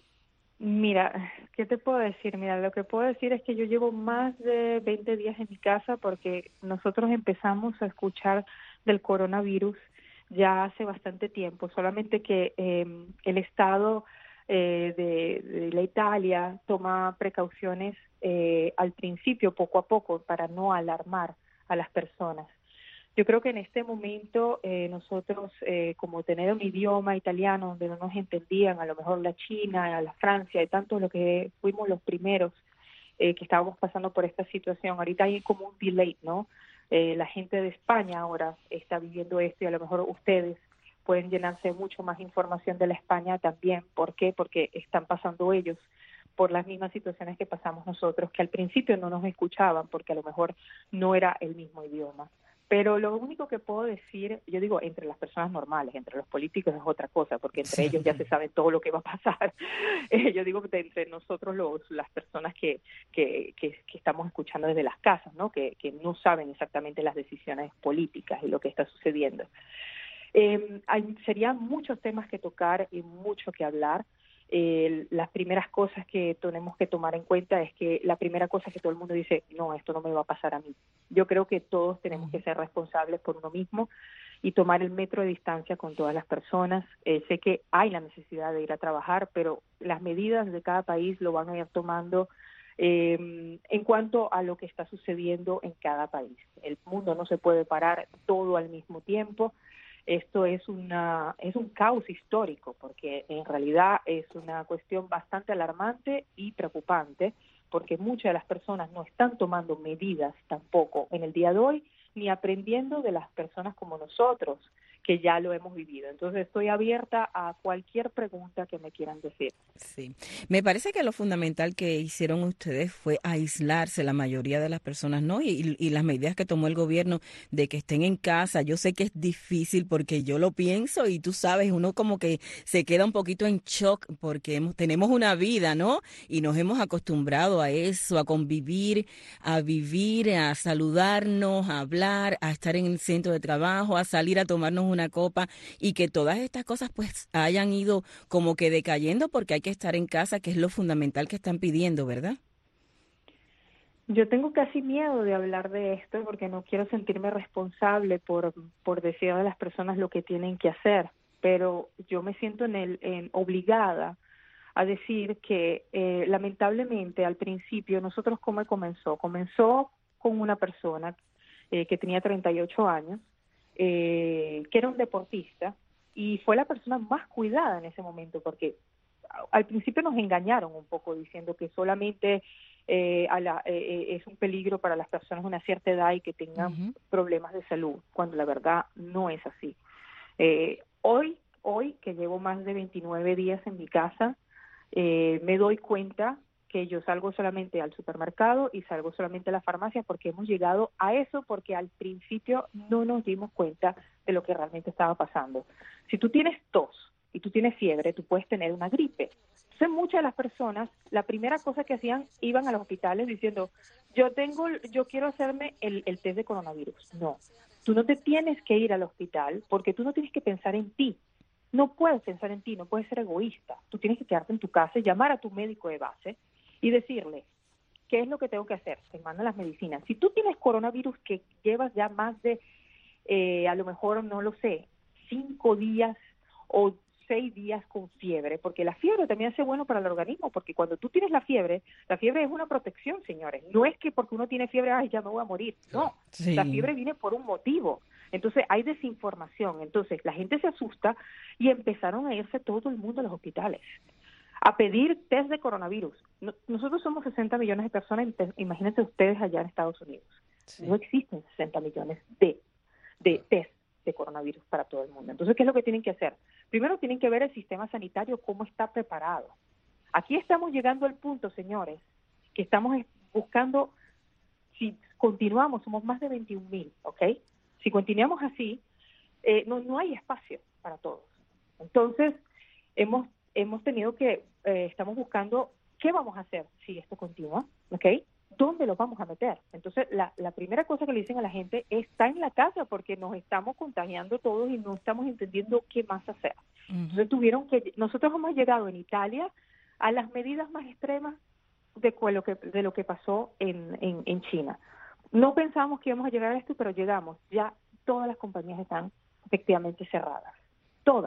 S: Mira, ¿qué te puedo decir? Mira, lo que puedo decir es que yo llevo más de veinte días en mi casa porque nosotros empezamos a escuchar del coronavirus ya hace bastante tiempo, solamente que eh, el Estado eh, de, de la Italia toma precauciones eh, al principio, poco a poco, para no alarmar a las personas. Yo creo que en este momento eh, nosotros, eh, como tener un idioma italiano donde no nos entendían, a lo mejor la China, la Francia, y tanto lo que fuimos los primeros eh, que estábamos pasando por esta situación. Ahorita hay como un delay, ¿no? Eh, la gente de España ahora está viviendo esto y a lo mejor ustedes pueden llenarse de mucho más información de la España también. ¿Por qué? Porque están pasando ellos por las mismas situaciones que pasamos nosotros, que al principio no nos escuchaban porque a lo mejor no era el mismo idioma. Pero lo único que puedo decir, yo digo, entre las personas normales, entre los políticos es otra cosa, porque entre ellos ya se sabe todo lo que va a pasar. Eh, yo digo que entre nosotros, los, las personas que, que, que, que estamos escuchando desde las casas, ¿no? Que, que no saben exactamente las decisiones políticas y lo que está sucediendo. Eh, hay, serían muchos temas que tocar y mucho que hablar. Eh, las primeras cosas que tenemos que tomar en cuenta es que la primera cosa es que todo el mundo dice, no, esto no me va a pasar a mí. Yo creo que todos tenemos que ser responsables por uno mismo y tomar el metro de distancia con todas las personas. Eh, sé que hay la necesidad de ir a trabajar, pero las medidas de cada país lo van a ir tomando eh, en cuanto a lo que está sucediendo en cada país. El mundo no se puede parar todo al mismo tiempo. Esto es una es un caos histórico, porque en realidad es una cuestión bastante alarmante y preocupante, porque muchas de las personas no están tomando medidas tampoco en el día de hoy, ni aprendiendo de las personas como nosotros, que ya lo hemos vivido. Entonces estoy abierta a cualquier pregunta que me quieran decir.
D: Sí, me parece que lo fundamental que hicieron ustedes fue aislarse la mayoría de las personas, ¿no? Y, y las medidas que tomó el gobierno de que estén en casa. Yo sé que es difícil porque yo lo pienso y tú sabes, uno como que se queda un poquito en shock porque hemos, tenemos una vida, ¿no? Y nos hemos acostumbrado a eso, a convivir, a vivir, a saludarnos, a hablar, a estar en el centro de trabajo, a salir a tomarnos una copa, y que todas estas cosas pues hayan ido como que decayendo porque hay que estar en casa, que es lo fundamental que están pidiendo, ¿verdad?
S: Yo tengo casi miedo de hablar de esto porque no quiero sentirme responsable por, por decir a las personas lo que tienen que hacer, pero yo me siento en el, en, obligada a decir que eh, lamentablemente al principio nosotros, ¿cómo comenzó? Comenzó con una persona eh, que tenía treinta y ocho años, Eh, que era un deportista y fue la persona más cuidada en ese momento, porque al principio nos engañaron un poco diciendo que solamente eh, a la, eh, es un peligro para las personas de una cierta edad y que tengan uh-huh. problemas de salud, cuando la verdad no es así. Eh, hoy, hoy que llevo más de veintinueve días en mi casa, eh, me doy cuenta que yo salgo solamente al supermercado y salgo solamente a la farmacia porque hemos llegado a eso, porque al principio no nos dimos cuenta de lo que realmente estaba pasando. Si tú tienes tos y tú tienes fiebre, tú puedes tener una gripe. Entonces muchas de las personas, la primera cosa que hacían, iban a los hospitales diciendo, yo tengo, yo quiero hacerme el, el test de coronavirus. No, tú no te tienes que ir al hospital porque tú no tienes que pensar en ti. No puedes pensar en ti, no puedes ser egoísta. Tú tienes que quedarte en tu casa y llamar a tu médico de base y decirle, ¿qué es lo que tengo que hacer? Te mandan las medicinas. Si tú tienes coronavirus que llevas ya más de, eh, a lo mejor, no lo sé, cinco días o seis días con fiebre, porque la fiebre también hace bueno para el organismo, porque cuando tú tienes la fiebre, la fiebre es una protección, señores. No es que porque uno tiene fiebre, ay, ya me voy a morir. No, sí. La fiebre viene por un motivo. Entonces hay desinformación. Entonces la gente se asusta y empezaron a irse todo el mundo a los hospitales a pedir test de coronavirus. Nosotros somos sesenta millones de personas, imagínense ustedes allá en Estados Unidos. Sí. No existen sesenta millones de, de test de coronavirus para todo el mundo. Entonces, ¿qué es lo que tienen que hacer? Primero tienen que ver el sistema sanitario, cómo está preparado. Aquí estamos llegando al punto, señores, que estamos buscando, si continuamos, somos más de veintiún mil, ¿ok? Si continuamos así, eh, no, no hay espacio para todos. Entonces, hemos, hemos tenido que, eh, estamos buscando qué vamos a hacer si esto continúa, ¿ok? ¿Dónde los vamos a meter? Entonces, la, la primera cosa que le dicen a la gente es, está en la casa porque nos estamos contagiando todos y no estamos entendiendo qué más hacer. Uh-huh. Entonces, tuvieron que, nosotros hemos llegado en Italia a las medidas más extremas de lo que, de lo que pasó en, en, en China. No pensábamos que íbamos a llegar a esto, pero llegamos. Ya todas las compañías están efectivamente cerradas. Todas.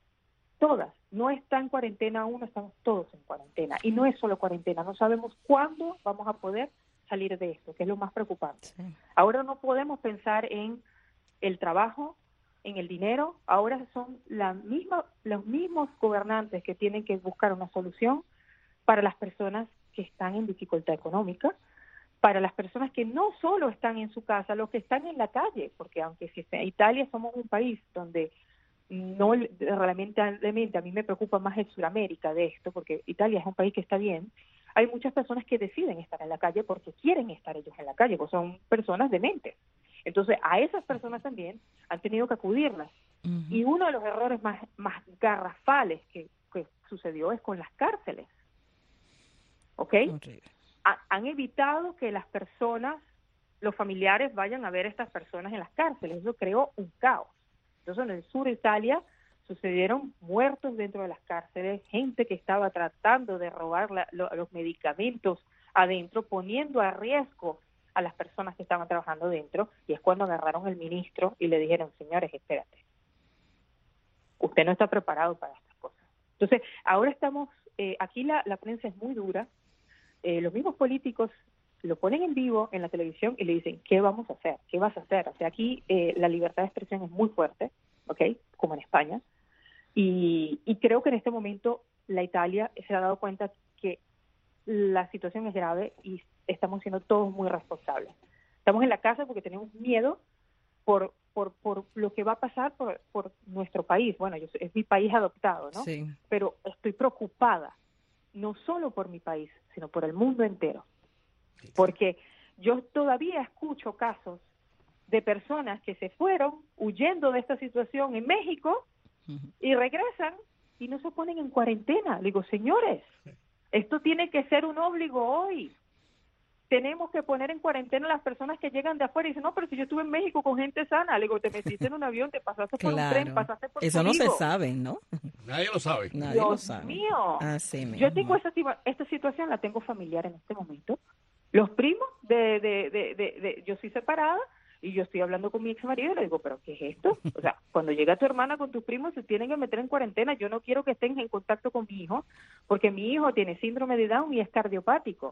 S: Todas. No está en cuarentena uno, estamos todos en cuarentena. Y no es solo cuarentena, no sabemos cuándo vamos a poder salir de esto, que es lo más preocupante. Sí. Ahora no podemos pensar en el trabajo, en el dinero. Ahora son la misma, los mismos gobernantes que tienen que buscar una solución para las personas que están en dificultad económica, para las personas que no solo están en su casa, los que están en la calle, porque aunque si en Italia somos un país donde no realmente a mí me preocupa más el Sudamérica de esto, porque Italia es un país que está bien, hay muchas personas que deciden estar en la calle porque quieren estar ellos en la calle, porque son personas dementes. Entonces, a esas personas también han tenido que acudirlas. Uh-huh. Y uno de los errores más, más garrafales que, que sucedió es con las cárceles. ¿Ok? Okay. Ha, han evitado que las personas, los familiares, vayan a ver a estas personas en las cárceles. Eso creó un caos. Entonces, en el sur de Italia sucedieron muertos dentro de las cárceles, gente que estaba tratando de robar la, lo, los medicamentos adentro, poniendo a riesgo a las personas que estaban trabajando dentro, y es cuando agarraron al ministro y le dijeron, señores, espérate, usted no está preparado para estas cosas. Entonces, ahora estamos, eh, aquí la, la prensa es muy dura, eh, los mismos políticos lo ponen en vivo en la televisión y le dicen, ¿qué vamos a hacer? ¿Qué vas a hacer? O sea, aquí eh, la libertad de expresión es muy fuerte, ¿ok? Como en España. Y, y creo que en este momento la Italia se ha dado cuenta que la situación es grave y estamos siendo todos muy responsables. Estamos en la casa porque tenemos miedo por por, por lo que va a pasar por, por nuestro país. Bueno, yo, es mi país adoptado, ¿no? Sí. Pero estoy preocupada, no solo por mi país, sino por el mundo entero. Porque yo todavía escucho casos de personas que se fueron huyendo de esta situación en México uh-huh. y regresan y no se ponen en cuarentena. Le digo, señores, esto tiene que ser un obligo hoy. Tenemos que poner en cuarentena a las personas que llegan de afuera y dicen, no, pero si yo estuve en México con gente sana, le digo, te metiste en un avión, te pasaste por claro. un tren, pasaste por
D: Eso no se sabe, ¿no?
C: Nadie lo sabe.
D: Nadie
S: Dios
D: lo sabe.
S: mío.
D: Así mismo.
S: Yo tengo esta, esta situación, la tengo familiar en este momento. Los primos de, de, de, de, de, yo soy separada y yo estoy hablando con mi ex marido y le digo, ¿pero qué es esto? O sea, cuando llega tu hermana con tus primos se tienen que meter en cuarentena. Yo no quiero que estén en contacto con mi hijo porque mi hijo tiene síndrome de Down y es cardiopático.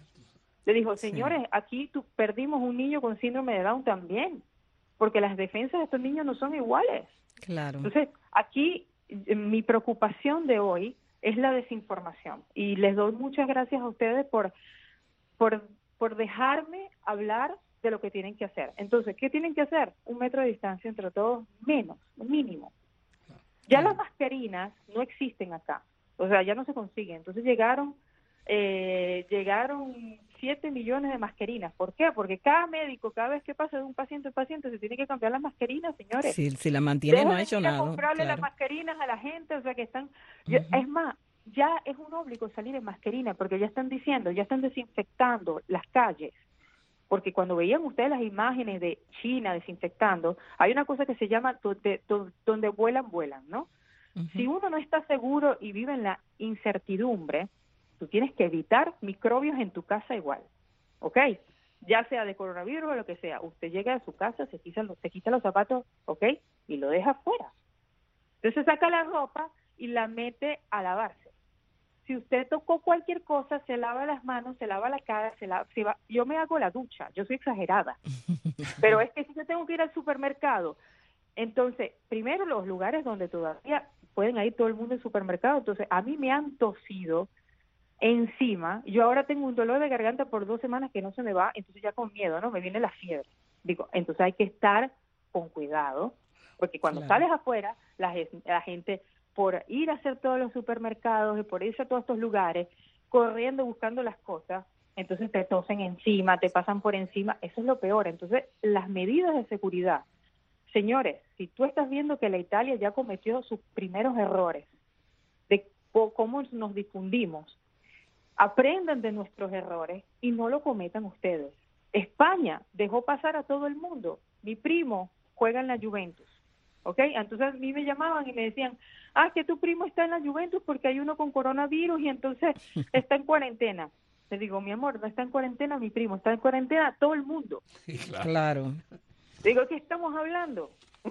S: Le dijo, señores, sí. aquí tú, perdimos un niño con síndrome de Down también, porque las defensas de estos niños no son iguales.
D: Claro.
S: Entonces, aquí mi preocupación de hoy es la desinformación y les doy muchas gracias a ustedes por Por, por dejarme hablar de lo que tienen que hacer. Entonces, ¿qué tienen que hacer? Un metro de distancia entre todos, menos, mínimo. Ya las mascarinas no existen acá, o sea, ya no se consiguen. Entonces llegaron, eh, llegaron siete millones de mascarinas. ¿Por qué? Porque cada médico, cada vez que pasa de un paciente a paciente, se tiene que cambiar las mascarinas, señores.
D: Si, si la mantiene,
S: Dejen
D: no ha hecho
S: de
D: nada.
S: comprarle
D: claro.
S: las mascarinas a la gente, o sea, que están... Yo, uh-huh. Es más, ya es un obligo salir en mascarina porque ya están diciendo, ya están desinfectando las calles, porque cuando veían ustedes las imágenes de China desinfectando, hay una cosa que se llama donde, donde vuelan, vuelan, ¿no? Uh-huh. Si uno no está seguro y vive en la incertidumbre, tú tienes que evitar microbios en tu casa igual, ¿ok? Ya sea de coronavirus o lo que sea, usted llega a su casa, se quita, se quita los zapatos, ¿ok? Y lo deja afuera. Entonces saca la ropa y la mete a lavarse. Si usted tocó cualquier cosa, se lava las manos, se lava la cara, se lava, se va. Yo me hago la ducha, yo soy exagerada. Pero es que si yo tengo que ir al supermercado, entonces, primero los lugares donde todavía pueden ir todo el mundo al supermercado, entonces a mí me han tosido encima, yo ahora tengo un dolor de garganta por dos semanas que no se me va, entonces ya con miedo, ¿no? Me viene la fiebre. Digo, entonces hay que estar con cuidado, porque cuando claro. sales afuera, la, la gente, por ir a hacer todos los supermercados y por irse a todos estos lugares, corriendo, buscando las cosas, entonces te tosen encima, te pasan por encima, eso es lo peor. Entonces, las medidas de seguridad, señores, si tú estás viendo que la Italia ya cometió sus primeros errores de cómo nos difundimos, aprendan de nuestros errores y no lo cometan ustedes. España dejó pasar a todo el mundo. Mi primo juega en la Juventus, ¿ok? Entonces a mí me llamaban y me decían, ah, que tu primo está en la Juventus porque hay uno con coronavirus y entonces está en cuarentena. Le digo, mi amor, no está en cuarentena mi primo, está en cuarentena todo el mundo.
D: Claro.
S: Digo, ¿qué estamos hablando?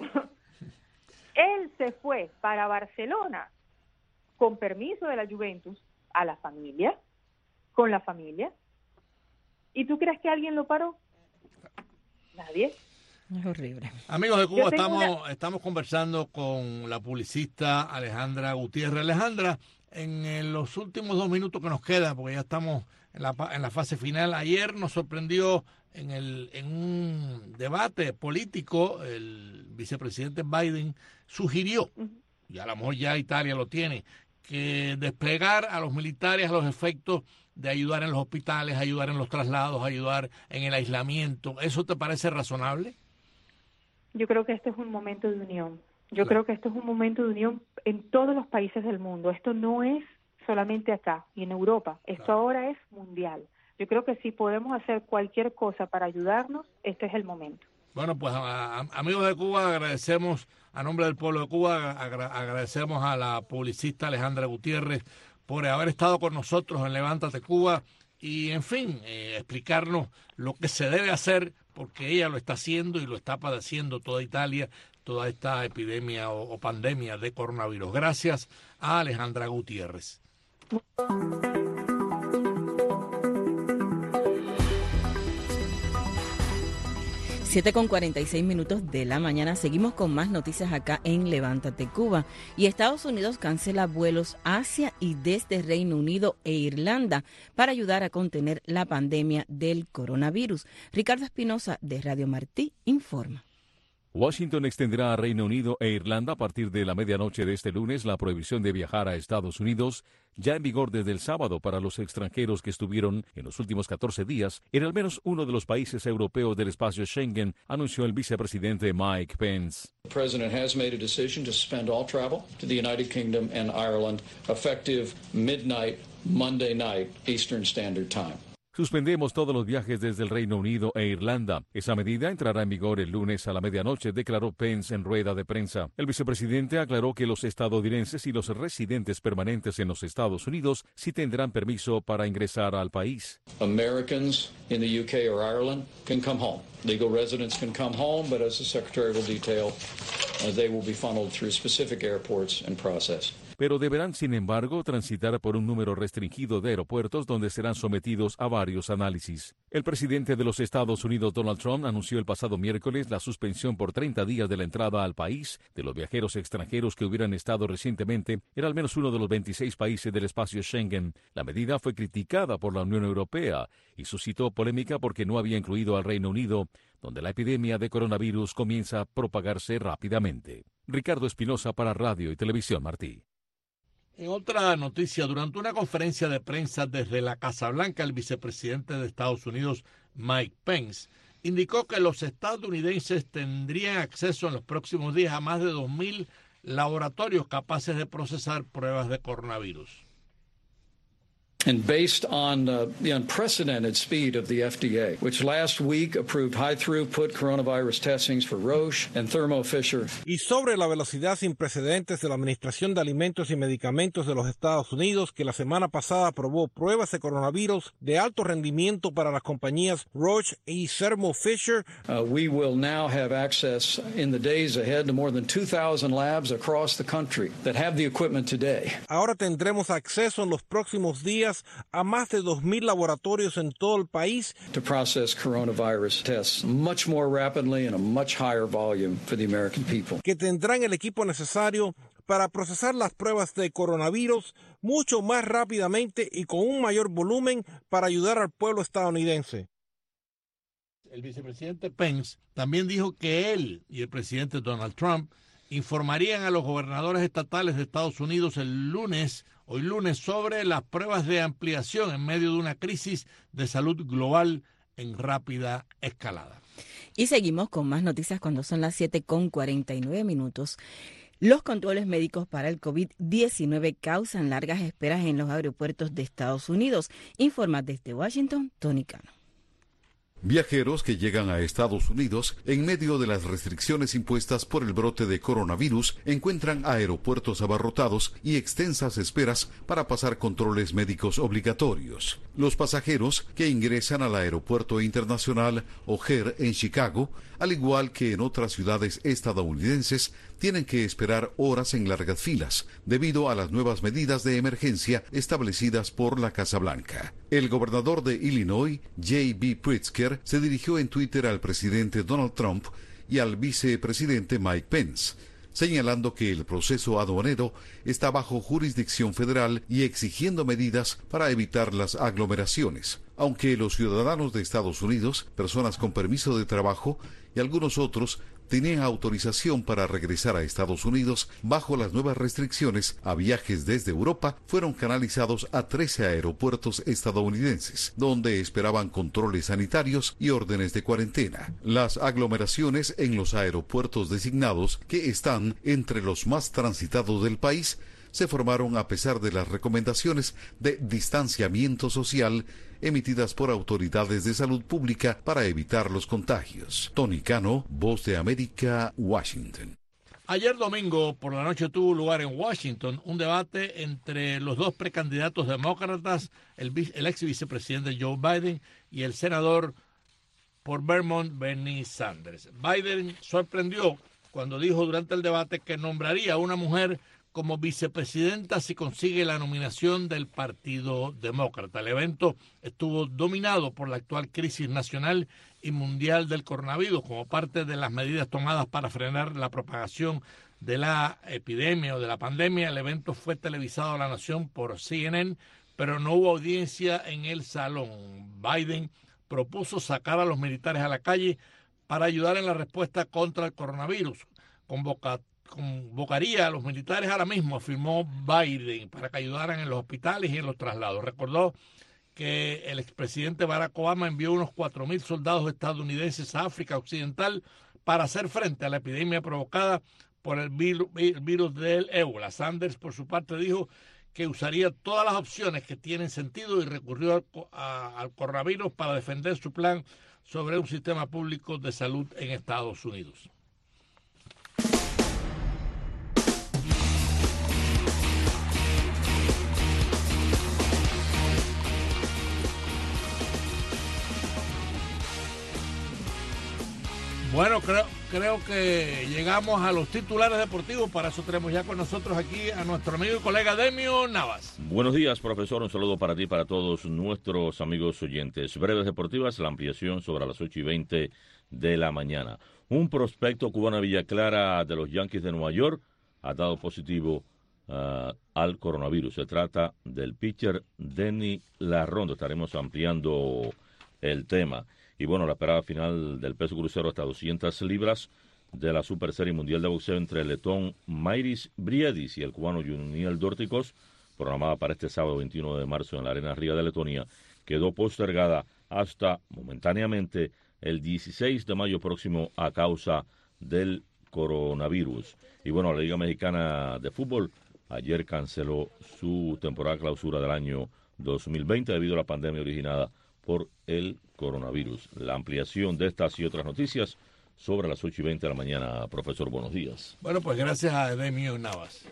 S: Él se fue para Barcelona con permiso de la Juventus a la familia, con la familia. ¿Y tú crees que alguien lo paró? Nadie.
D: Es horrible.
C: Amigos de Cuba, estamos,
S: una...
C: estamos conversando con la publicista Alejandra Gutiérrez. Alejandra, en, en los últimos dos minutos que nos quedan, porque ya estamos en la, en la fase final, ayer nos sorprendió en, el, en un debate político, el vicepresidente Biden sugirió, y a lo mejor ya Italia lo tiene, que desplegar a los militares a los efectos de ayudar en los hospitales, ayudar en los traslados, ayudar en el aislamiento. ¿Eso te parece razonable?
S: Yo creo que este es un momento de unión. Yo claro. creo que esto es un momento de unión en todos los países del mundo. Esto no es solamente acá y en Europa. Esto claro. ahora es mundial. Yo creo que si podemos hacer cualquier cosa para ayudarnos, este es el momento.
C: Bueno, pues a, a, amigos de Cuba, agradecemos, a nombre del pueblo de Cuba, agra, agradecemos a la publicista Alejandra Gutiérrez por haber estado con nosotros en Levántate Cuba y, en fin, eh, explicarnos lo que se debe hacer, porque ella lo está haciendo y lo está padeciendo toda Italia, toda esta epidemia o, o pandemia de coronavirus. Gracias a Alejandra Gutiérrez.
D: siete con cuarenta y seis minutos de la mañana. Seguimos con más noticias acá en Levántate Cuba. Y Estados Unidos cancela vuelos hacia y desde Reino Unido e Irlanda para ayudar a contener la pandemia del coronavirus. Ricardo Espinosa de Radio Martí informa.
G: Washington extenderá a Reino Unido e Irlanda a partir de la medianoche de este lunes la prohibición de viajar a Estados Unidos, ya en vigor desde el sábado para los extranjeros que estuvieron en los últimos catorce días en al menos uno de los países europeos del espacio Schengen, anunció el vicepresidente Mike Pence.
T: The President has made a decision to suspend all travel to the United Kingdom and Ireland effective midnight Monday night Eastern Standard Time.
G: Suspendemos todos los viajes desde el Reino Unido e Irlanda. Esa medida entrará en vigor el lunes a la medianoche, declaró Pence en rueda de prensa. El vicepresidente aclaró que los estadounidenses y los residentes permanentes en los Estados Unidos sí tendrán permiso para ingresar al país.
T: Americans in the U K or Ireland can come home. Legal residents can come home, but as the Secretary will detail, uh, they will be funneled through specific airports and processed.
G: Pero deberán, sin embargo, transitar por un número restringido de aeropuertos donde serán sometidos a varios análisis. El presidente de los Estados Unidos, Donald Trump, anunció el pasado miércoles la suspensión por treinta días de la entrada al país de los viajeros extranjeros que hubieran estado recientemente en al menos uno de los veintiséis países del espacio Schengen. La medida fue criticada por la Unión Europea y suscitó polémica porque no había incluido al Reino Unido, donde la epidemia de coronavirus comienza a propagarse rápidamente. Ricardo Espinosa para Radio y Televisión Martí.
C: En otra noticia, durante una conferencia de prensa desde la Casa Blanca, el vicepresidente de Estados Unidos, Mike Pence, indicó que los estadounidenses tendrían acceso en los próximos días a más de dos mil laboratorios capaces de procesar pruebas de coronavirus.
T: And based on uh, the unprecedented speed of the F D A, which last week approved high-throughput coronavirus testings for Roche and Thermo Fisher.
U: Y sobre la velocidad sin precedentes de la Administración de Alimentos y Medicamentos de los Estados Unidos, que la semana pasada aprobó pruebas de coronavirus de alto rendimiento para las compañías Roche y Thermo Fisher.
T: Uh, we will now have access in the days ahead to more than two thousand labs across the country that have the equipment today.
U: Ahora tendremos acceso en los próximos días a más de dos mil laboratorios en todo el país
T: to process coronavirus tests much more rapidly and a much higher volume for the American people.
U: Que tendrán el equipo necesario para procesar las pruebas de coronavirus mucho más rápidamente y con un mayor volumen para ayudar al pueblo estadounidense.
C: El vicepresidente Pence también dijo que él y el presidente Donald Trump informarían a los gobernadores estatales de Estados Unidos el lunes, hoy lunes, sobre las pruebas de ampliación en medio de una crisis de salud global en rápida escalada.
D: Y seguimos con más noticias cuando son las siete con cuarenta y nueve minutos. Los controles médicos para el COVID diecinueve causan largas esperas en los aeropuertos de Estados Unidos. Informa desde Washington, Tony Cano.
V: Viajeros que llegan a Estados Unidos en medio de las restricciones impuestas por el brote de coronavirus encuentran aeropuertos abarrotados y extensas esperas para pasar controles médicos obligatorios. Los pasajeros que ingresan al Aeropuerto Internacional O'Hare en Chicago, al igual que en otras ciudades estadounidenses, tienen que esperar horas en largas filas debido a las nuevas medidas de emergencia establecidas por la Casa Blanca. El gobernador de Illinois, J B Pritzker, se dirigió en Twitter al presidente Donald Trump y al vicepresidente Mike Pence, señalando que el proceso aduanero está bajo jurisdicción federal y exigiendo medidas para evitar las aglomeraciones. Aunque los ciudadanos de Estados Unidos, personas con permiso de trabajo y algunos otros tenían autorización para regresar a Estados Unidos bajo las nuevas restricciones a viajes desde Europa, fueron canalizados a trece aeropuertos estadounidenses, donde esperaban controles sanitarios y órdenes de cuarentena. Las aglomeraciones en los aeropuertos designados, que están entre los más transitados del país, se formaron a pesar de las recomendaciones de distanciamiento social emitidas por autoridades de salud pública para evitar los contagios. Tony Cano, Voz de América, Washington.
C: Ayer domingo por la noche tuvo lugar en Washington un debate entre los dos precandidatos demócratas, el, el ex vicepresidente Joe Biden y el senador por Vermont, Bernie Sanders. Biden sorprendió cuando dijo durante el debate que nombraría a una mujer como vicepresidenta si consigue la nominación del Partido Demócrata. El evento estuvo dominado por la actual crisis nacional y mundial del coronavirus como parte de las medidas tomadas para frenar la propagación de la epidemia o de la pandemia. El evento fue televisado a la nación por C N N, pero no hubo audiencia en el salón. Biden propuso sacar a los militares a la calle para ayudar en la respuesta contra el coronavirus. Convoca Convocaría a los militares ahora mismo, afirmó Biden, para que ayudaran en los hospitales y en los traslados. Recordó que el expresidente Barack Obama envió unos cuatro mil soldados estadounidenses a África Occidental para hacer frente a la epidemia provocada por el virus, el virus del ébola. Sanders, por su parte, dijo que usaría todas las opciones que tienen sentido y recurrió al, a, al coronavirus para defender su plan sobre un sistema público de salud en Estados Unidos. Bueno, creo, creo que llegamos a los titulares deportivos. Para eso tenemos ya con nosotros aquí a nuestro amigo y colega Demio Navas.
W: Buenos días, profesor. Un saludo para ti y para todos nuestros amigos oyentes. Breves deportivas, la ampliación sobre las ocho y veinte de la mañana. Un prospecto cubano de Villa Clara de los Yankees de Nueva York ha dado positivo uh, al coronavirus. Se trata del pitcher Denny Larrondo. Estaremos ampliando el tema. Y bueno, la esperada final del peso crucero hasta doscientas libras de la Super Serie Mundial de Boxeo entre el letón Mairis Briedis y el cubano Juniel Dorticos, programada para este sábado veintiuno de marzo en la Arena Riga de Letonia, quedó postergada hasta momentáneamente el dieciséis de mayo próximo a causa del coronavirus. Y bueno, la Liga Mexicana de Fútbol ayer canceló su temporada clausura del año dos mil veinte debido a la pandemia originada por el coronavirus. La ampliación de estas y otras noticias sobre las ocho y veinte de la mañana. Profesor, buenos días.
C: Bueno, pues gracias a Edemio Navas.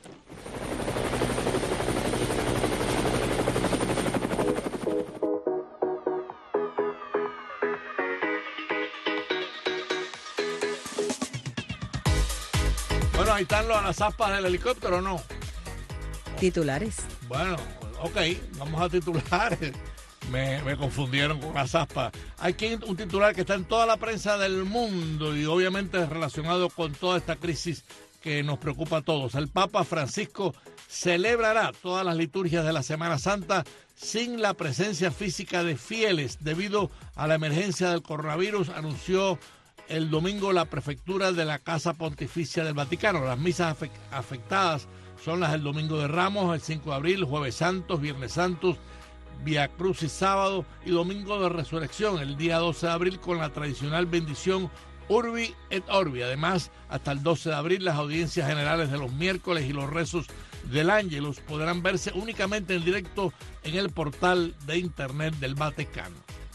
C: Bueno, ahí están los, las aspas del helicóptero, ¿no?
D: Titulares.
C: Bueno, ok, vamos a titulares. Me, me confundieron con las aspas. Hay quien, un titular que está en toda la prensa del mundo y obviamente relacionado con toda esta crisis que nos preocupa a todos. El Papa Francisco celebrará todas las liturgias de la Semana Santa sin la presencia física de fieles debido a la emergencia del coronavirus, anunció el domingo la prefectura de la Casa Pontificia del Vaticano. Las misas afectadas son las del Domingo de Ramos, el cinco de abril, Jueves Santos, Viernes Santos, Vía Crucis sábado y Domingo de Resurrección, el día doce de abril, con la tradicional bendición Urbi et Orbi. Además, hasta el doce de abril, las audiencias generales de los miércoles y los rezos del Ángelus podrán verse únicamente en directo en el portal de internet del Vaticano.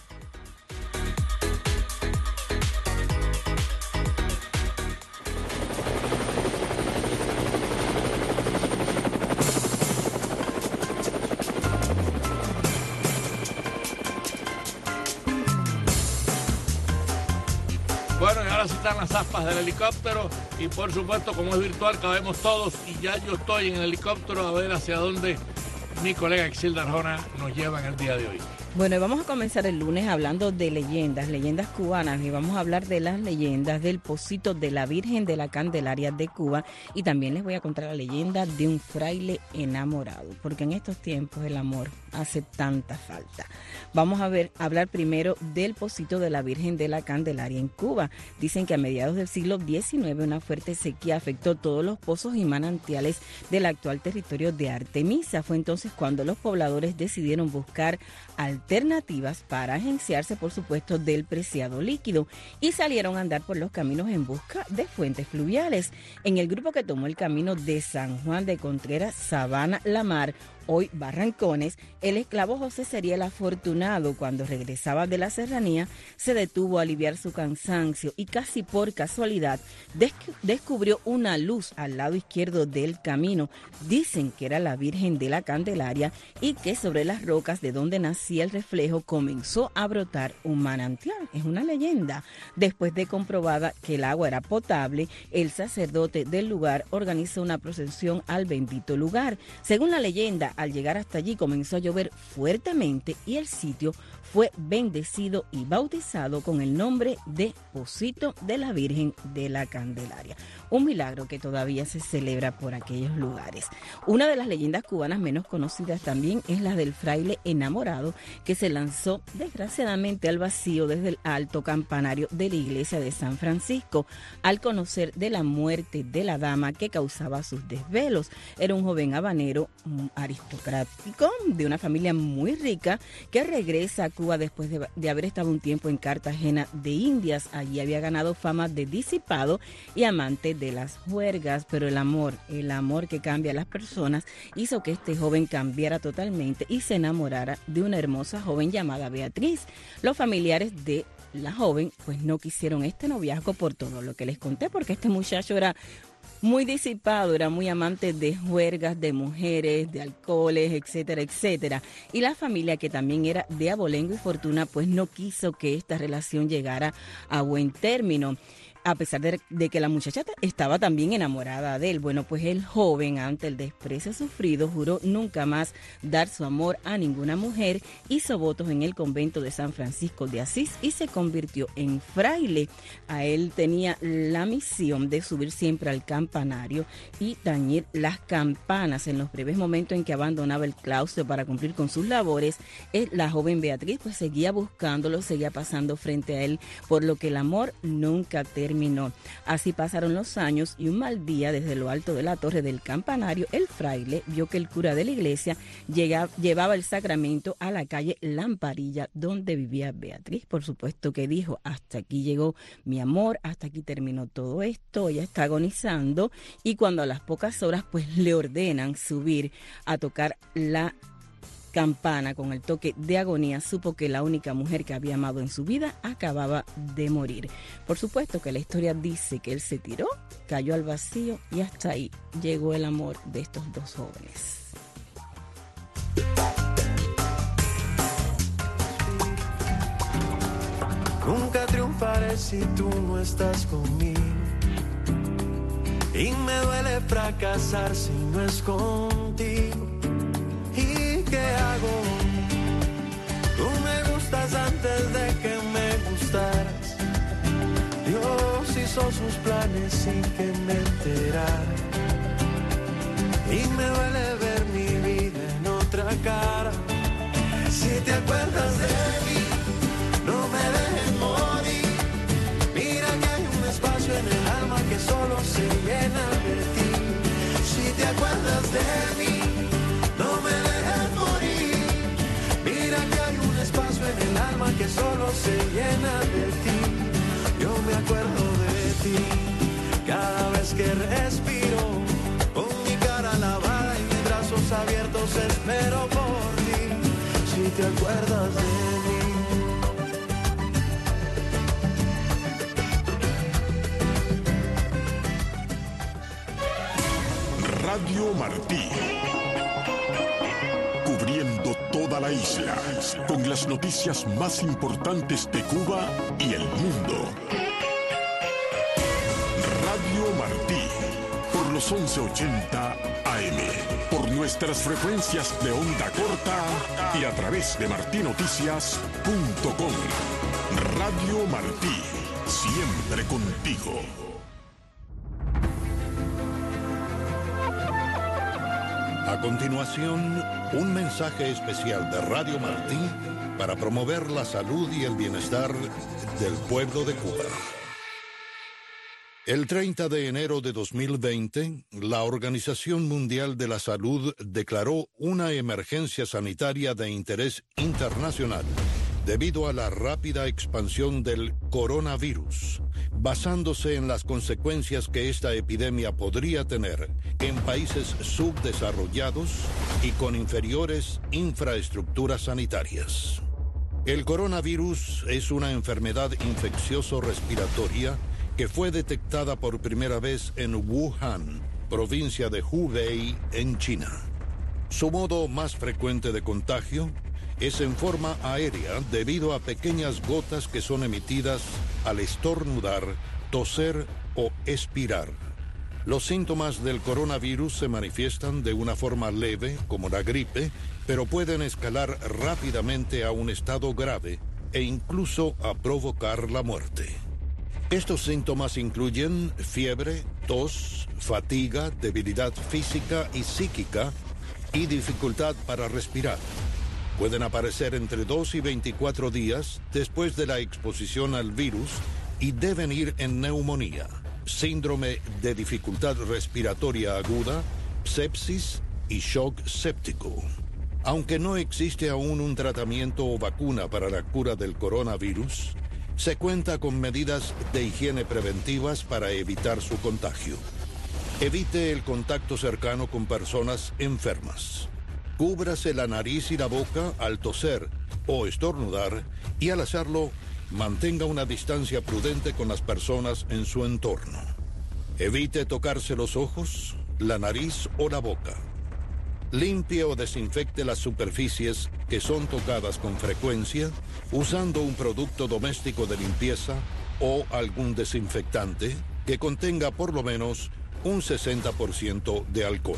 C: Bueno, y ahora sí están las aspas del helicóptero y por supuesto, como es virtual, cabemos todos y ya yo estoy en el helicóptero a ver hacia dónde mi colega Exilda Arjona nos lleva en el día de hoy.
D: Bueno, y vamos a comenzar el lunes hablando de leyendas, leyendas cubanas, y vamos a hablar de las leyendas del Pocito de la Virgen de la Candelaria de Cuba, y también les voy a contar la leyenda de un fraile enamorado, porque en estos tiempos el amor hace tanta falta. Vamos a ver, a hablar primero del Pocito de la Virgen de la Candelaria en Cuba. Dicen que a mediados del siglo diecinueve una fuerte sequía afectó todos los pozos y manantiales del actual territorio de Artemisa. Fue entonces cuando los pobladores decidieron buscar alternativas para agenciarse, por supuesto, del preciado líquido, y salieron a andar por los caminos en busca de fuentes fluviales. En el grupo que tomó el camino de San Juan de Contreras, Sabana, La Mar, hoy Barrancones, el esclavo José sería el afortunado. Cuando regresaba de la serranía, se detuvo a aliviar su cansancio y casi por casualidad desc- descubrió una luz al lado izquierdo del camino. Dicen que era la Virgen de la Candelaria y que sobre las rocas de donde nacía el reflejo comenzó a brotar un manantial. Es una leyenda. Después de comprobada que el agua era potable, el sacerdote del lugar organizó una procesión al bendito lugar. Según la leyenda, al llegar hasta allí comenzó a llover fuertemente y el sitio fue bendecido y bautizado con el nombre de Pocito de la Virgen de la Candelaria. Un milagro que todavía se celebra por aquellos lugares. Una de las leyendas cubanas menos conocidas también es la del fraile enamorado, que se lanzó desgraciadamente al vacío desde el alto campanario de la iglesia de San Francisco al conocer de la muerte de la dama que causaba sus desvelos. Era un joven habanero aristocrático de una familia muy rica que regresa a Cuba después de, de haber estado un tiempo en Cartagena de Indias. Allí había ganado fama de disipado y amante de las juergas, pero el amor, el amor que cambia a las personas, hizo que este joven cambiara totalmente y se enamorara de una hermosa joven llamada Beatriz. Los familiares de la joven pues no quisieron este noviazgo por todo lo que les conté, porque este muchacho era muy disipado, era muy amante de juergas, de mujeres, de alcoholes, etcétera, etcétera. Y la familia, que también era de abolengo y fortuna, pues no quiso que esta relación llegara a buen término, a pesar de, de que la muchacha estaba también enamorada de él. Bueno, pues el joven, ante el desprecio sufrido, juró nunca más dar su amor a ninguna mujer, hizo votos en el convento de San Francisco de Asís y se convirtió en fraile. A él tenía la misión de subir siempre al campanario y tañir las campanas. En los breves momentos en que abandonaba el claustro para cumplir con sus labores, la joven Beatriz pues seguía buscándolo, seguía pasando frente a él, por lo que el amor nunca terminó. Así pasaron los años y un mal día, desde lo alto de la torre del campanario, el fraile vio que el cura de la iglesia llega, llevaba el sacramento a la calle Lamparilla, donde vivía Beatriz. Por supuesto que dijo: hasta aquí llegó mi amor, hasta aquí terminó todo esto, ella está agonizando. Y cuando a las pocas horas pues le ordenan subir a tocar la campana con el toque de agonía, supo que la única mujer que había amado en su vida acababa de morir. Por supuesto que la historia dice que él se tiró, cayó al vacío y hasta ahí llegó el amor de estos dos jóvenes.
E: Nunca triunfaré si tú no estás conmigo, y me duele fracasar si no es contigo. ¿Y qué hago? Tú me gustas antes de que me gustaras. Dios hizo sus planes sin que me enterara, y me duele ver mi vida en otra cara. Si te acuerdas de mí, no me dejes morir. Mira que hay un espacio en el alma que solo se llena de ti. Si te acuerdas de mí, no me dejes morir. Mira que hay un espacio en el alma que solo se llena de ti. Yo me acuerdo de ti cada vez que respiro, con mi cara lavada y mis brazos abiertos espero por ti. Si te acuerdas de mí.
A: Radio Martí, cubriendo toda la isla con las noticias más importantes de Cuba y el mundo. Radio Martí, por los once ochenta A M, por nuestras frecuencias de onda corta y a través de martí noticias punto com. Radio Martí, siempre contigo.
F: A continuación, un mensaje especial de Radio Martí para promover la salud y el bienestar del pueblo de Cuba. El treinta de enero de dos mil veinte, la Organización Mundial de la Salud declaró una emergencia sanitaria de interés internacional debido a la rápida expansión del coronavirus, basándose en las consecuencias que esta epidemia podría tener en países subdesarrollados y con inferiores infraestructuras sanitarias. El coronavirus es una enfermedad infeccioso-respiratoria que fue detectada por primera vez en Wuhan, provincia de Hubei, en China. Su modo más frecuente de contagio es en forma aérea debido a pequeñas gotas que son emitidas al estornudar, toser o expirar. Los síntomas del coronavirus se manifiestan de una forma leve, como la gripe, pero pueden escalar rápidamente a un estado grave e incluso a provocar la muerte. Estos síntomas incluyen fiebre, tos, fatiga, debilidad física y psíquica y dificultad para respirar. Pueden aparecer entre dos y veinticuatro días después de la exposición al virus y deben ir en neumonía, síndrome de dificultad respiratoria aguda, sepsis y shock séptico. Aunque no existe aún un tratamiento o vacuna para la cura del coronavirus, se cuenta con medidas de higiene preventivas para evitar su contagio. Evite el contacto cercano con personas enfermas. Cúbrase la nariz y la boca al toser o estornudar y al hacerlo, mantenga una distancia prudente con las personas en su entorno. Evite tocarse los ojos, la nariz o la boca. Limpie o desinfecte las superficies que son tocadas con frecuencia usando un producto doméstico de limpieza o algún desinfectante que contenga por lo menos un sesenta por ciento de alcohol.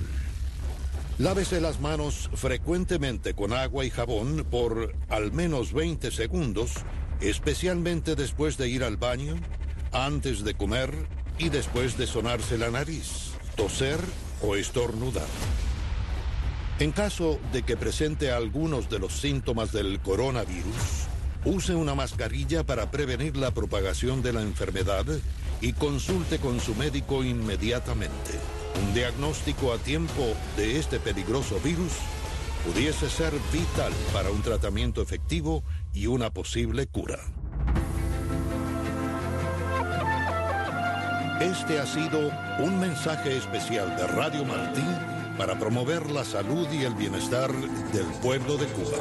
F: Lávese las manos frecuentemente con agua y jabón por al menos veinte segundos, especialmente después de ir al baño, antes de comer y después de sonarse la nariz, toser o estornudar. En caso de que presente algunos de los síntomas del coronavirus, use una mascarilla para prevenir la propagación de la enfermedad y consulte con su médico inmediatamente. Un diagnóstico a tiempo de este peligroso virus pudiese ser vital para un tratamiento efectivo y una posible cura. Este ha sido un mensaje especial de Radio Martí para promover la salud y el bienestar del pueblo de Cuba.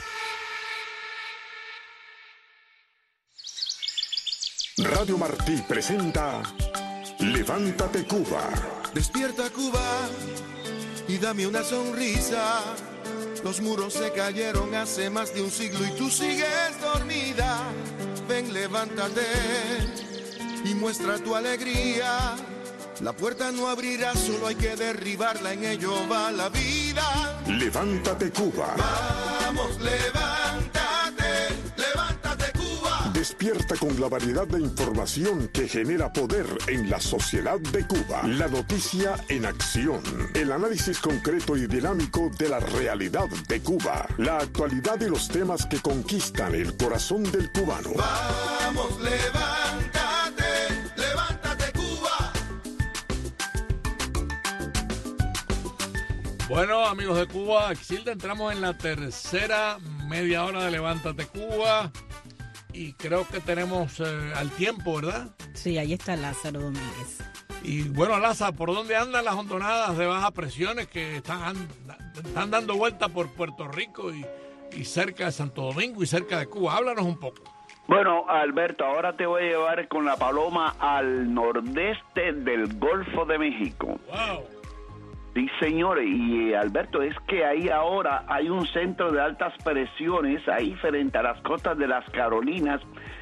A: Radio Martí presenta Levántate Cuba.
B: Despierta Cuba y dame una sonrisa. Los muros se cayeron hace más de un siglo y tú sigues dormida. Ven, levántate y muestra tu alegría. La puerta no abrirá, solo hay que derribarla, en ello va la vida.
A: Levántate Cuba.
B: Vamos, levántate, levántate Cuba.
A: Despierta con la variedad de información que genera poder en la sociedad de Cuba. La noticia en acción. El análisis concreto y dinámico de la realidad de Cuba. La actualidad y los temas que conquistan el corazón del cubano.
B: Vamos, levántate, levántate Cuba.
C: Bueno, amigos de Cuba, Exilda, entramos en la tercera media hora de Levántate Cuba. Y creo que tenemos eh, al tiempo, ¿verdad?
D: Sí, ahí está Lázaro Domínguez.
C: Y bueno, Lázaro, ¿por dónde andan las hondonadas de bajas presiones que están, están dando vuelta por Puerto Rico y, y cerca de Santo Domingo y cerca de Cuba? Háblanos un poco.
H: Bueno, Alberto, ahora te voy a llevar con la paloma al nordeste del Golfo de México.
C: ¡Wow!
H: Sí, señores, y Alberto, es que ahí ahora hay un centro de altas presiones ahí frente a las costas de las Carolinas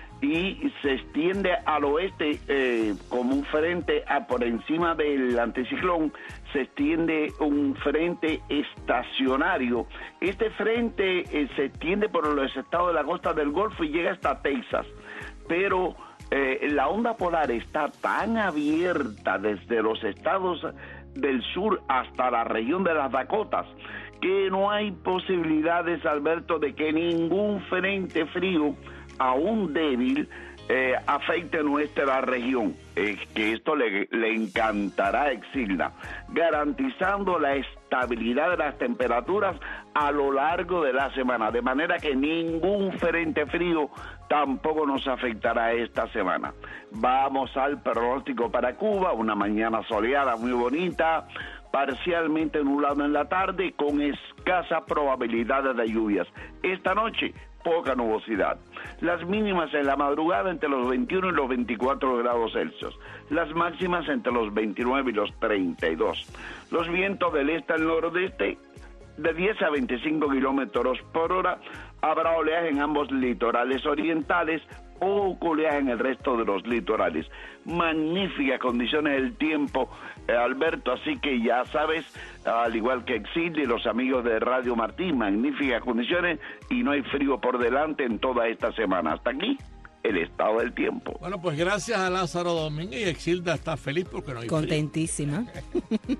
H: y se extiende al oeste eh, como un frente a, por encima del anticiclón, se extiende un frente estacionario. Este frente eh, se extiende por los estados de la costa del Golfo y llega hasta Texas, pero eh, la onda polar está tan abierta desde los estados del sur hasta la región de las Dakotas, que no hay posibilidades, Alberto, de que ningún frente frío, aún débil, eh, afecte nuestra región. Es que esto le, le encantará a Exilda, garantizando la estabilidad de las temperaturas a lo largo de la semana, de manera que ningún frente frío tampoco nos afectará esta semana. Vamos al pronóstico para Cuba, una mañana soleada muy bonita, parcialmente nublado en la tarde, con escasa probabilidad de lluvias. Esta noche, poca nubosidad. Las mínimas en la madrugada entre los veintiuno y los veinticuatro grados Celsius. Las máximas entre los veintinueve y los treinta y dos. Los vientos del este al nordeste de diez a veinticinco kilómetros por hora. Habrá oleaje en ambos litorales orientales, o oleaje en el resto de los litorales. Magníficas condiciones del tiempo, eh, Alberto, así que ya sabes, al igual que Exil y los amigos de Radio Martí, magníficas condiciones y no hay frío por delante en toda esta semana. Hasta aquí el estado del tiempo.
C: Bueno, pues gracias a Lázaro Domínguez, y Exilda está feliz porque no hay
D: Contentísima.
C: frío.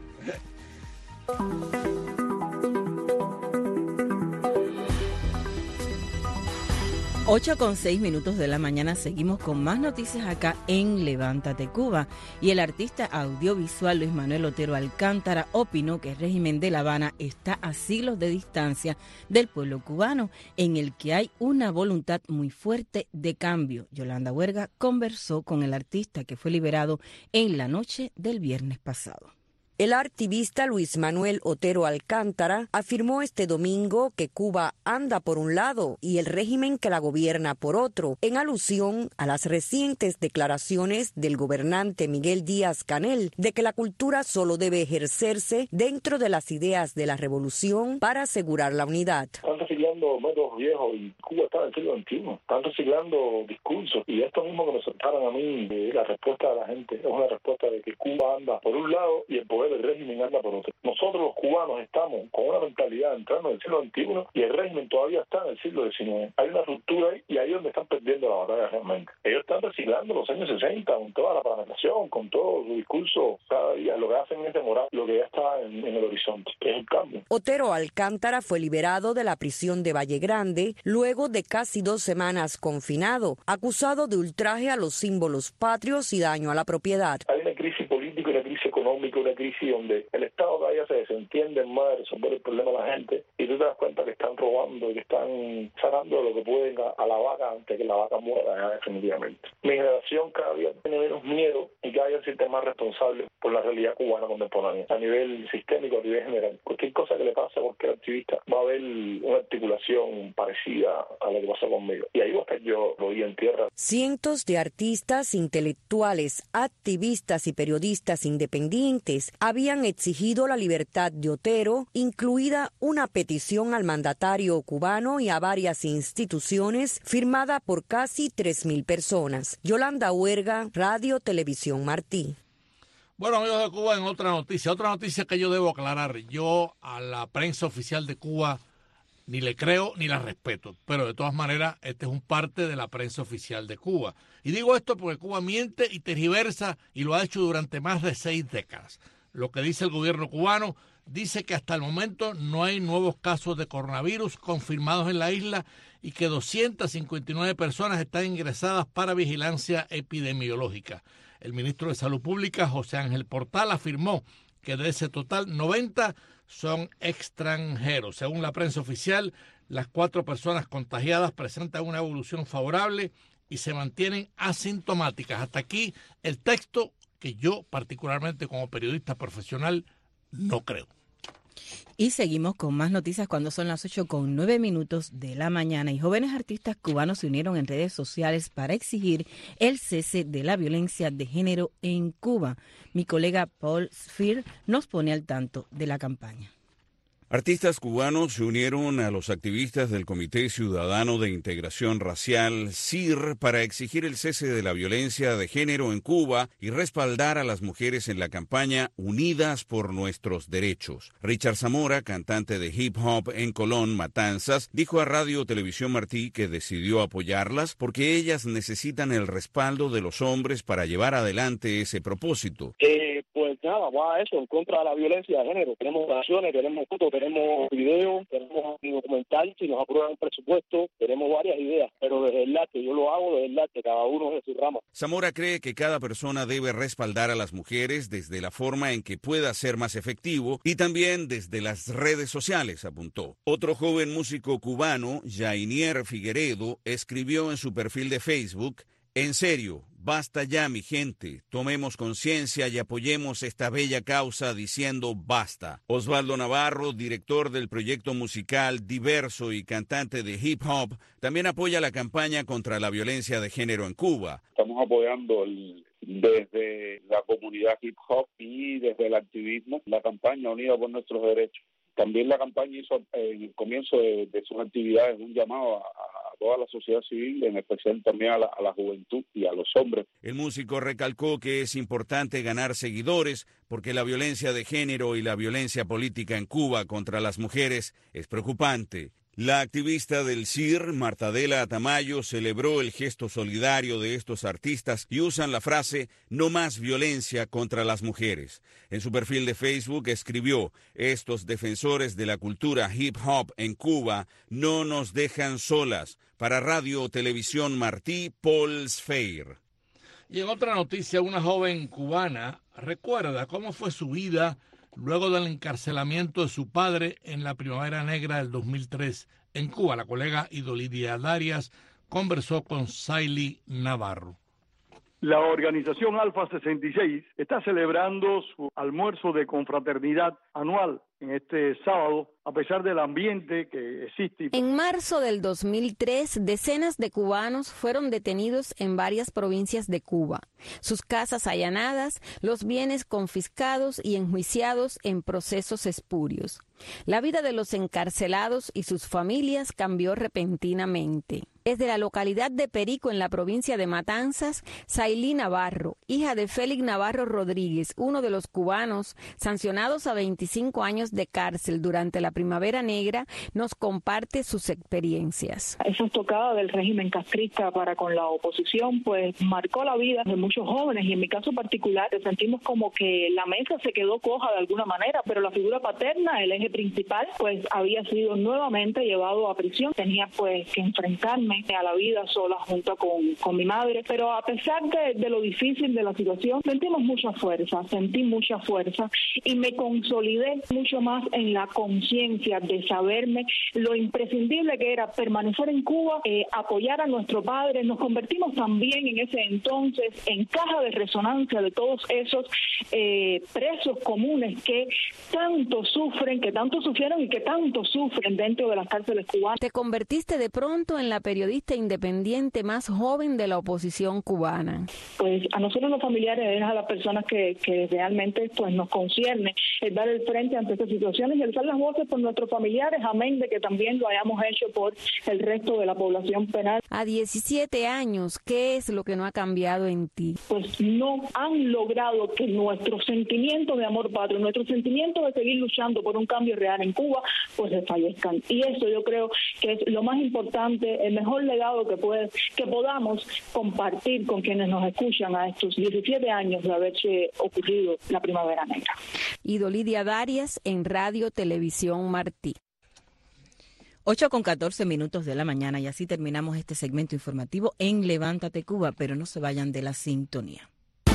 D: ocho con seis minutos de la mañana, seguimos con más noticias acá en Levántate Cuba. Y el artista audiovisual Luis Manuel Otero Alcántara opinó que el régimen de La Habana está a siglos de distancia del pueblo cubano, en el que hay una voluntad muy fuerte de cambio. Yolanda Huerga conversó con el artista, que fue liberado en la noche del viernes pasado.
I: El activista Luis Manuel Otero Alcántara afirmó este domingo que Cuba anda por un lado y el régimen que la gobierna por otro, en alusión a las recientes declaraciones del gobernante Miguel Díaz-Canel de que la cultura solo debe ejercerse dentro de las ideas de la revolución para asegurar la unidad.
J: Están reciclando métodos viejos y Cuba está en el siglo veintiuno. Están reciclando discursos y esto mismo que me soltaron a mí, eh, la respuesta de la gente es una respuesta de que Cuba anda por un lado y el poder del régimen anda por otro. Nosotros los cubanos estamos con una mentalidad entrando en el siglo veintiuno y el régimen todavía está en el siglo diecinueve. Hay una ruptura ahí y ahí es donde están perdiendo la batalla realmente. Ellos están reciclando los años sesenta con toda la programación, con todo su discurso cada día. Lo que hacen es demorar lo que ya está en, en el horizonte, que es el cambio.
I: Otero Alcántara fue liberado de la prisión de Valle Grande luego de casi dos semanas confinado, acusado de ultraje a los símbolos patrios y daño a la propiedad.
J: Hay una crisis política, una crisis económica, una crisis donde el Estado todavía se desentiende en más de resolver el problema de la gente y tú te das cuenta que están robando y que están sacando lo que pueden a, a la vaca antes que la vaca muera ya definitivamente. Mi generación cada día tiene menos miedo y cada día se sienten más responsables por la realidad cubana contemporánea, a nivel sistémico, a nivel general. Cualquier cosa que le pase a cualquier activista va a haber una articulación parecida a la que pasó conmigo. Y ahí voy a estar yo, lo vi en tierra.
I: Cientos de artistas, intelectuales, activistas y periodistas independientes habían exigido la libertad de Otero, incluida una petición al mandatario cubano y a varias instituciones firmada por casi tres mil personas. Yolanda Huerga, Radio Televisión Martí.
C: Bueno, amigos de Cuba, en otra noticia, otra noticia que yo debo aclarar. Yo a la prensa oficial de Cuba ni le creo ni la respeto, pero de todas maneras este es un parte de la prensa oficial de Cuba. Y digo esto porque Cuba miente y tergiversa y lo ha hecho durante más de seis décadas. Lo que dice el gobierno cubano dice que hasta el momento no hay nuevos casos de coronavirus confirmados en la isla y que doscientas cincuenta y nueve personas están ingresadas para vigilancia epidemiológica. El ministro de Salud Pública, José Ángel Portal, afirmó que de ese total, noventa son extranjeros. Según la prensa oficial, las cuatro personas contagiadas presentan una evolución favorable y se mantienen asintomáticas. Hasta aquí el texto que yo, particularmente como periodista profesional, no creo.
D: Y seguimos con más noticias cuando son las ocho con nueve minutos de la mañana y jóvenes artistas cubanos se unieron en redes sociales para exigir el cese de la violencia de género en Cuba. Mi colega Paul Sfear nos pone al tanto de la campaña.
K: Artistas cubanos se unieron a los activistas del Comité Ciudadano de Integración Racial, C I R, para exigir el cese de la violencia de género en Cuba y respaldar a las mujeres en la campaña Unidas por Nuestros Derechos. Richard Zamora, cantante de hip hop en Colón, Matanzas, dijo a Radio Televisión Martí que decidió apoyarlas porque ellas necesitan el respaldo de los hombres para llevar adelante ese propósito.
L: Eh, pues nada, va a eso, en contra de la violencia de género. Tenemos canciones, tenemos fotos, tenemos videos, tenemos un documental, si nos aprueban el presupuesto, tenemos varias ideas, pero desde el arte, yo lo hago desde el arte, cada uno de su rama.
K: Zamora cree que cada persona debe respaldar a las mujeres desde la forma en que pueda ser más efectivo y también desde las redes sociales, apuntó. Otro joven músico cubano, Jainier Figueredo, escribió en su perfil de Facebook: en serio, basta ya, mi gente, tomemos conciencia y apoyemos esta bella causa diciendo basta. Osvaldo Navarro, director del proyecto musical Diverso y cantante de hip hop, también apoya la campaña contra la violencia de género en Cuba.
M: Estamos apoyando el, desde la comunidad hip hop y desde el activismo la campaña Unida por Nuestros Derechos. También la campaña hizo en el comienzo de, de sus actividades un llamado a, a toda la sociedad civil, en especial también a la, a la juventud y a los hombres.
K: El músico recalcó que es importante ganar seguidores porque la violencia de género y la violencia política en Cuba contra las mujeres es preocupante. La activista del C I R, Martadela Tamayo, celebró el gesto solidario de estos artistas y usan la frase "no más violencia contra las mujeres". En su perfil de Facebook escribió: estos defensores de la cultura hip hop en Cuba no nos dejan solas. Para Radio Televisión Martí, Paul Sfear.
C: Y en otra noticia, una joven cubana recuerda cómo fue su vida luego del encarcelamiento de su padre en la Primavera Negra del dos mil tres en Cuba. La colega Idolidia Darias conversó con Saily Navarro.
X: La organización Alfa sesenta y seis está celebrando su almuerzo de confraternidad anual en este sábado, a pesar del ambiente que existe.
Y: En marzo del dos mil tres, decenas de cubanos fueron detenidos en varias provincias de Cuba. Sus casas allanadas, los bienes confiscados y enjuiciados en procesos espurios. La vida de los encarcelados y sus familias cambió repentinamente. Desde la localidad de Perico, en la provincia de Matanzas, Saily Navarro, hija de Félix Navarro Rodríguez, uno de los cubanos sancionados a veinticinco años de cárcel durante la Primavera Negra, nos comparte sus experiencias.
Z: Esa estocada del régimen castrista para con la oposición, pues marcó la vida de muchos jóvenes, y en mi caso particular sentimos como que la mesa se quedó coja de alguna manera, pero la figura paterna, el eje principal, pues había sido nuevamente llevado a prisión. Tenía pues que enfrentarme a la vida sola junto con, con mi madre, pero a pesar de, de lo difícil de la situación, sentimos mucha fuerza, sentí mucha fuerza y me consolidé mucho mucho más en la conciencia de saberme lo imprescindible que era permanecer en Cuba, eh, apoyar a nuestro padre. Nos convertimos también en ese entonces en caja de resonancia de todos esos eh, presos comunes que tanto sufren, que tanto sufrieron y que tanto sufren dentro de las cárceles cubanas.
Y: Te convertiste de pronto en la periodista independiente más joven de la oposición cubana.
Z: Pues a nosotros los familiares, es a las personas que, que realmente pues nos concierne el dar el frente ante estas situaciones y alzar las voces por nuestros familiares, amén de que también lo hayamos hecho por el resto de la población penal.
Y: A diecisiete años, ¿qué es lo que no ha cambiado en ti?
Z: Pues no han logrado que nuestro sentimiento de amor patrio, nuestro sentimiento de seguir luchando por un cambio real en Cuba, pues desfallezcan. Y eso yo creo que es lo más importante, el mejor legado que puede, que podamos compartir con quienes nos escuchan a estos diecisiete años de haberse ocurrido la Primavera Negra.
Y: Idolidia Darias en Radio Televisión Martí.
D: ocho con catorce minutos de la mañana y así terminamos este segmento informativo en Levántate Cuba, pero no se vayan de la sintonía.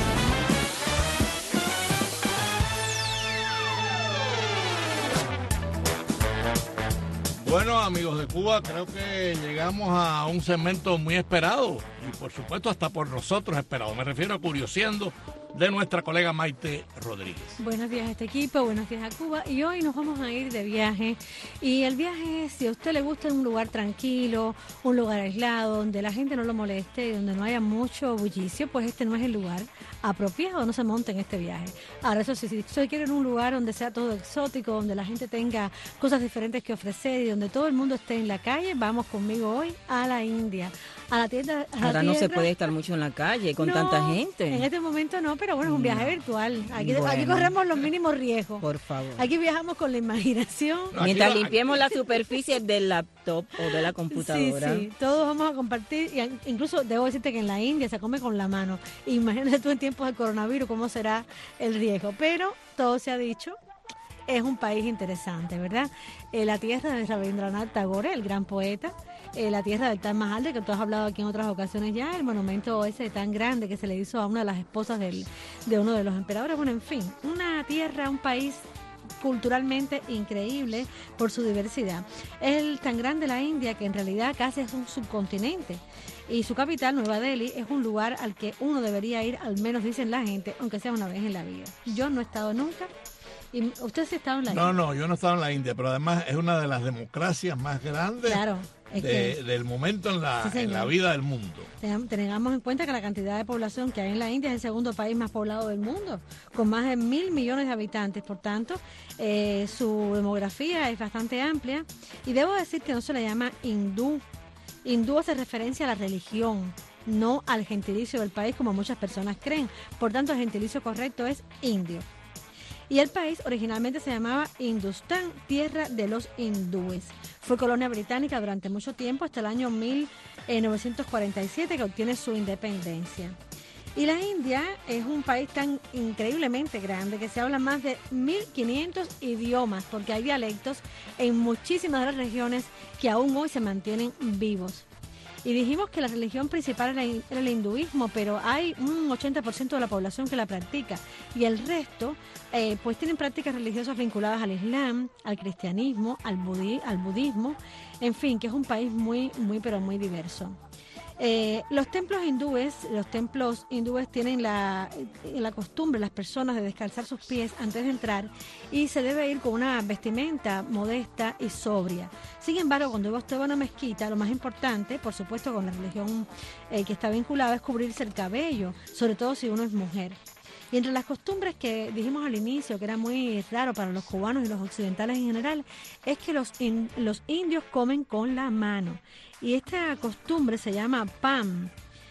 C: Bueno, amigos de Cuba, creo que llegamos a un segmento muy esperado y por supuesto hasta por nosotros esperado. Me refiero a Curioseando de nuestra colega Maite Rodríguez.
N: Buenos días a este equipo, buenos días a Cuba y hoy nos vamos a ir de viaje y el viaje es, si a usted le gusta un lugar tranquilo, un lugar aislado, donde la gente no lo moleste y donde no haya mucho bullicio, pues este no es el lugar apropiado, no se monte en este viaje. Ahora eso sí, si usted quiere un lugar donde sea todo exótico, donde la gente tenga cosas diferentes que ofrecer y donde todo el mundo esté en la calle, vamos conmigo hoy a la India. A la tienda, a la
D: Ahora no
N: tierra.
D: se puede estar mucho en la calle con
N: No,
D: tanta gente.
N: En este momento no, pero bueno, es un viaje virtual. Aquí,
D: Bueno.
N: aquí corremos los mínimos riesgos.
D: Por favor.
N: Aquí viajamos con la imaginación.
D: Mientras limpiemos la superficie del laptop o de la computadora.
N: Sí, sí, todos vamos a compartir. Y incluso debo decirte que en la India se come con la mano. Imagínate tú en tiempos de coronavirus cómo será el riesgo. Pero todo se ha dicho. Es un país interesante, ¿verdad? Eh, la tierra de Rabindranath Tagore, el gran poeta. Eh, la tierra del Taj Mahal, de que tú has hablado aquí en otras ocasiones ya, el monumento ese tan grande que se le hizo a una de las esposas del, de uno de los emperadores. Bueno, en fin, una tierra, un país culturalmente increíble por su diversidad. Es el tan grande la India que en realidad casi es un subcontinente. Y su capital, Nueva Delhi, es un lugar al que uno debería ir, al menos dicen la gente, aunque sea una vez en la vida. Yo no he estado nunca. ¿Y usted sí ha estado en la India?
C: No, no, yo no he estado en la India, pero además es una de las democracias más grandes
N: claro, es
C: de,
N: que,
C: del momento en la,
N: sí,
C: en la vida del mundo.
N: Tengamos en cuenta que la cantidad de población que hay en la India es el segundo país más poblado del mundo, con más de mil millones de habitantes. Por tanto, eh, su demografía es bastante amplia y debo decir que no se le llama hindú. Hindú hace referencia a la religión, no al gentilicio del país como muchas personas creen. Por tanto, el gentilicio correcto es indio. Y el país originalmente se llamaba Hindustán, tierra de los hindúes. Fue colonia británica durante mucho tiempo, hasta el año mil novecientos cuarenta y siete, que obtiene su independencia. Y la India es un país tan increíblemente grande que se habla más de mil quinientos idiomas, porque hay dialectos en muchísimas de las regiones que aún hoy se mantienen vivos. Y dijimos que la religión principal era el hinduismo, pero hay un ochenta por ciento de la población que la practica y el resto eh, pues tienen prácticas religiosas vinculadas al Islam, al cristianismo, al, budi al budismo, en fin, que es un país muy, muy, pero muy diverso. Eh, los templos hindúes, los templos hindúes tienen la, la costumbre, las personas, de descalzar sus pies antes de entrar y se debe ir con una vestimenta modesta y sobria. Sin embargo, cuando usted va a una mezquita, lo más importante, por supuesto con la religión eh, que está vinculada, es cubrirse el cabello, sobre todo si uno es mujer. Y entre las costumbres que dijimos al inicio, que era muy raro para los cubanos y los occidentales en general, es que los, in, los indios comen con la mano. Y esta costumbre se llama pam.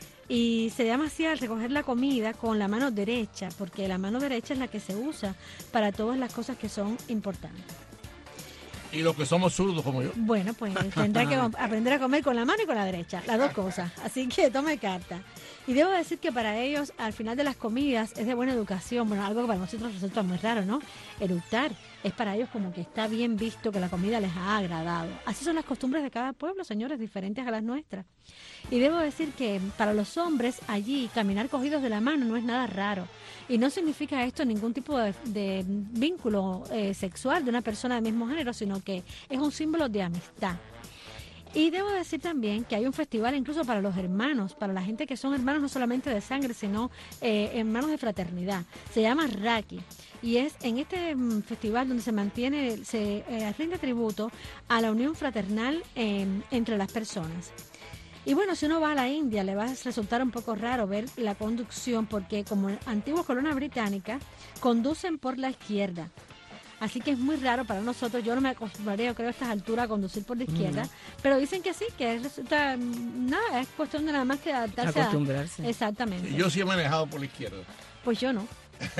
N: Y se llama así al recoger la comida con la mano derecha, porque la mano derecha es la que se usa para todas las cosas que son importantes.
C: Y los que somos zurdos como yo.
N: Bueno, pues tendrá que aprender a comer con la mano y con la derecha, las dos cosas. Así que tome carta. Y debo decir que para ellos, al final de las comidas, es de buena educación. Bueno, algo que para nosotros resulta muy raro, ¿no? Eructar. Es para ellos como que está bien visto que la comida les ha agradado. Así son las costumbres de cada pueblo, señores, diferentes a las nuestras. Y debo decir que para los hombres allí caminar cogidos de la mano no es nada raro. Y no significa esto ningún tipo de, de vínculo eh, sexual de una persona del mismo género, sino que es un símbolo de amistad. Y debo decir también que hay un festival incluso para los hermanos, para la gente que son hermanos no solamente de sangre, sino eh, hermanos de fraternidad. Se llama Raki. Y es en este um, festival donde se mantiene, se eh, rinde tributo a la unión fraternal eh, entre las personas. Y bueno, si uno va a la India le va a resultar un poco raro ver la conducción porque como antiguos colonia británica conducen por la izquierda. Así que es muy raro para nosotros. Yo no me acostumbraría, yo creo, a estas alturas a conducir por la izquierda. Mm. Pero dicen que sí, que resulta nada, es cuestión de nada más que adaptarse.
D: Acostumbrarse.
N: A, exactamente.
C: Yo sí he manejado por la izquierda.
N: Pues yo no.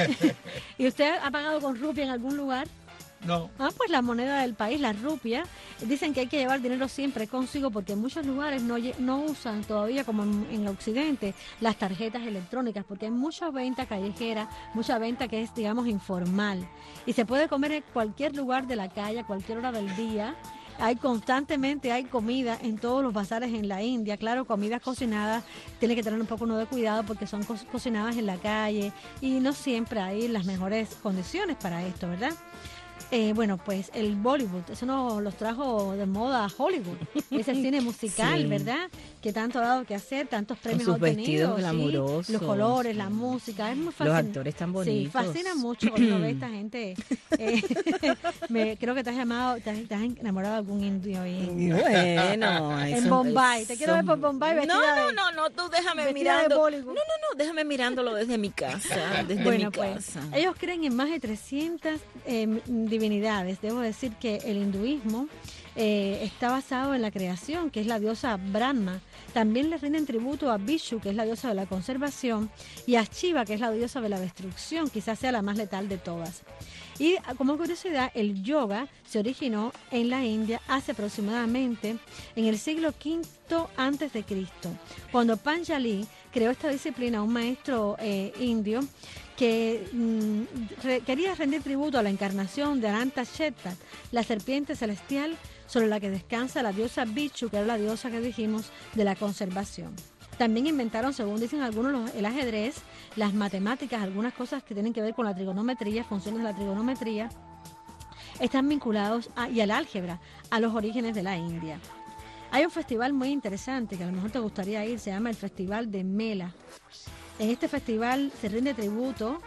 N: ¿Y usted ha pagado con rupia en algún lugar?
C: No.
N: Ah, pues la moneda del país, la rupia. Dicen que hay que llevar dinero siempre consigo porque en muchos lugares no, no usan todavía, como en, en Occidente, las tarjetas electrónicas, porque hay mucha venta callejera, mucha venta que es, digamos, informal. Y se puede comer en cualquier lugar de la calle, a cualquier hora del día. Hay constantemente, hay comida en todos los bazares en la India. Claro, comidas cocinadas, tiene que tener un poco uno de cuidado porque son co- cocinadas en la calle y no siempre hay las mejores condiciones para esto, ¿verdad? Eh, bueno, pues el Bollywood, eso nos los trajo de moda a Hollywood, ese cine musical, sí, ¿verdad? Que tanto ha dado que hacer, tantos premios
D: con sus
N: obtenidos,
D: vestidos glamurosos,
N: sí, los colores, la música, es muy fascinante.
D: Los actores tan bonitos.
N: Sí, fascina mucho cuando uno ve a esta gente. Eh, me, creo que te has llamado, te has, te has enamorado de algún indio ahí.
D: Bueno,
N: en
D: eso,
N: Bombay,
D: eso,
N: te quiero ver por Bombay vestida
D: No, no,
N: de,
D: no, no, tú déjame
N: vestida
D: mirando.
N: de Bollywood.
D: No, no, no, déjame mirándolo desde mi casa, desde
N: bueno,
D: mi
N: pues,
D: casa.
N: Ellos creen en más de trescientas eh, divinidades. Debo decir que el hinduismo eh, está basado en la creación, que es la diosa Brahma. También le rinden tributo a Vishu, que es la diosa de la conservación, y a Shiva, que es la diosa de la destrucción, quizás sea la más letal de todas. Y como curiosidad, el yoga se originó en la India hace aproximadamente en el siglo quinto antes de Cristo, cuando Panjali creó esta disciplina, un maestro eh, indio que mm, re, quería rendir tributo a la encarnación de Ananta Shetat, la serpiente celestial sobre la que descansa la diosa Vishu, que era la diosa que dijimos de la conservación. También inventaron, según dicen algunos, los, el ajedrez, las matemáticas, algunas cosas que tienen que ver con la trigonometría, funciones de la trigonometría, están vinculados a, y al álgebra, a los orígenes de la India. Hay un festival muy interesante que a lo mejor te gustaría ir, se llama el Festival de Mela. En este festival se rinde tributo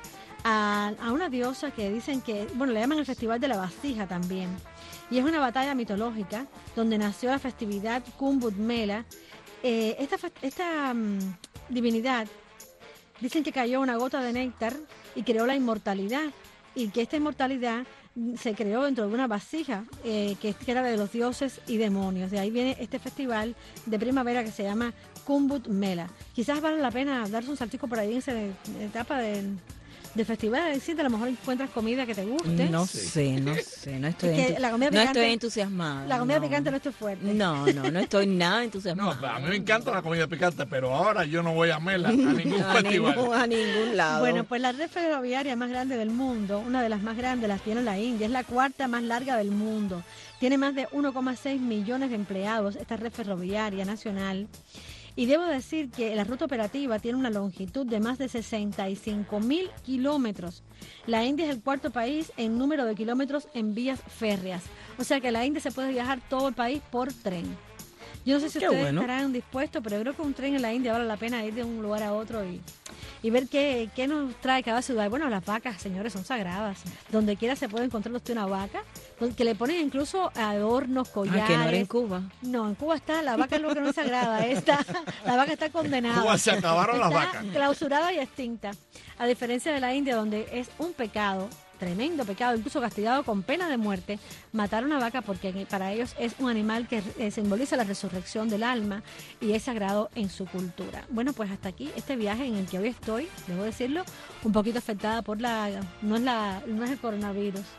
N: a, a una diosa que dicen que, bueno, le llaman el Festival de la Vasija también. Y es una batalla mitológica donde nació la festividad Kumbh Mela. Eh, esta esta um, divinidad, dicen que cayó una gota de néctar y creó la inmortalidad. Y que esta inmortalidad se creó dentro de una vasija eh, que, que era de los dioses y demonios. De ahí viene este festival de primavera que se llama Kumbh Mela. Quizás vale la pena darse un saltico por ahí en esa etapa del, del festival. ¿Sí? A lo mejor encuentras comida que te guste.
D: No sí. sé, no sé, no estoy,
N: entu la comida picante,
D: no estoy entusiasmada.
N: La comida
D: no.
N: picante no estoy fuerte.
D: No, no, no estoy nada entusiasmada.
C: No, a mí me encanta la comida picante, pero ahora yo no voy a Mela, a ningún
D: a
C: festival.
D: Ningún, a ningún lado.
N: Bueno, pues la red ferroviaria más grande del mundo, una de las más grandes, la tiene la India, es la cuarta más larga del mundo. Tiene más de uno coma seis millones de empleados, esta red ferroviaria nacional. Y debo decir que la ruta operativa tiene una longitud de más de sesenta y cinco mil kilómetros. La India es el cuarto país en número de kilómetros en vías férreas. O sea que la India se puede viajar todo el país por tren. Yo no sé si
D: Qué
N: ustedes
D: bueno.
N: estarán dispuestos, pero yo creo que un tren en la India vale la pena ir de un lugar a otro y, y ver qué, qué nos trae cada ciudad. Bueno, las vacas, señores, son sagradas. Donde quiera se puede encontrar usted una vaca, que le ponen incluso adornos, collares.
D: Ah, que no era en Cuba.
N: No, en Cuba está, la vaca es lo que no es sagrada. Está, la vaca está condenada.
C: Cuba se acabaron
N: está
C: las vacas.
N: Clausurada y extinta. A diferencia de la India, donde es un pecado, tremendo pecado, incluso castigado con pena de muerte, matar una vaca porque para ellos es un animal que eh, simboliza la resurrección del alma y es sagrado en su cultura. Bueno, pues hasta aquí este viaje en el que hoy estoy, debo decirlo, un poquito afectada por la, no es la, no es el coronavirus,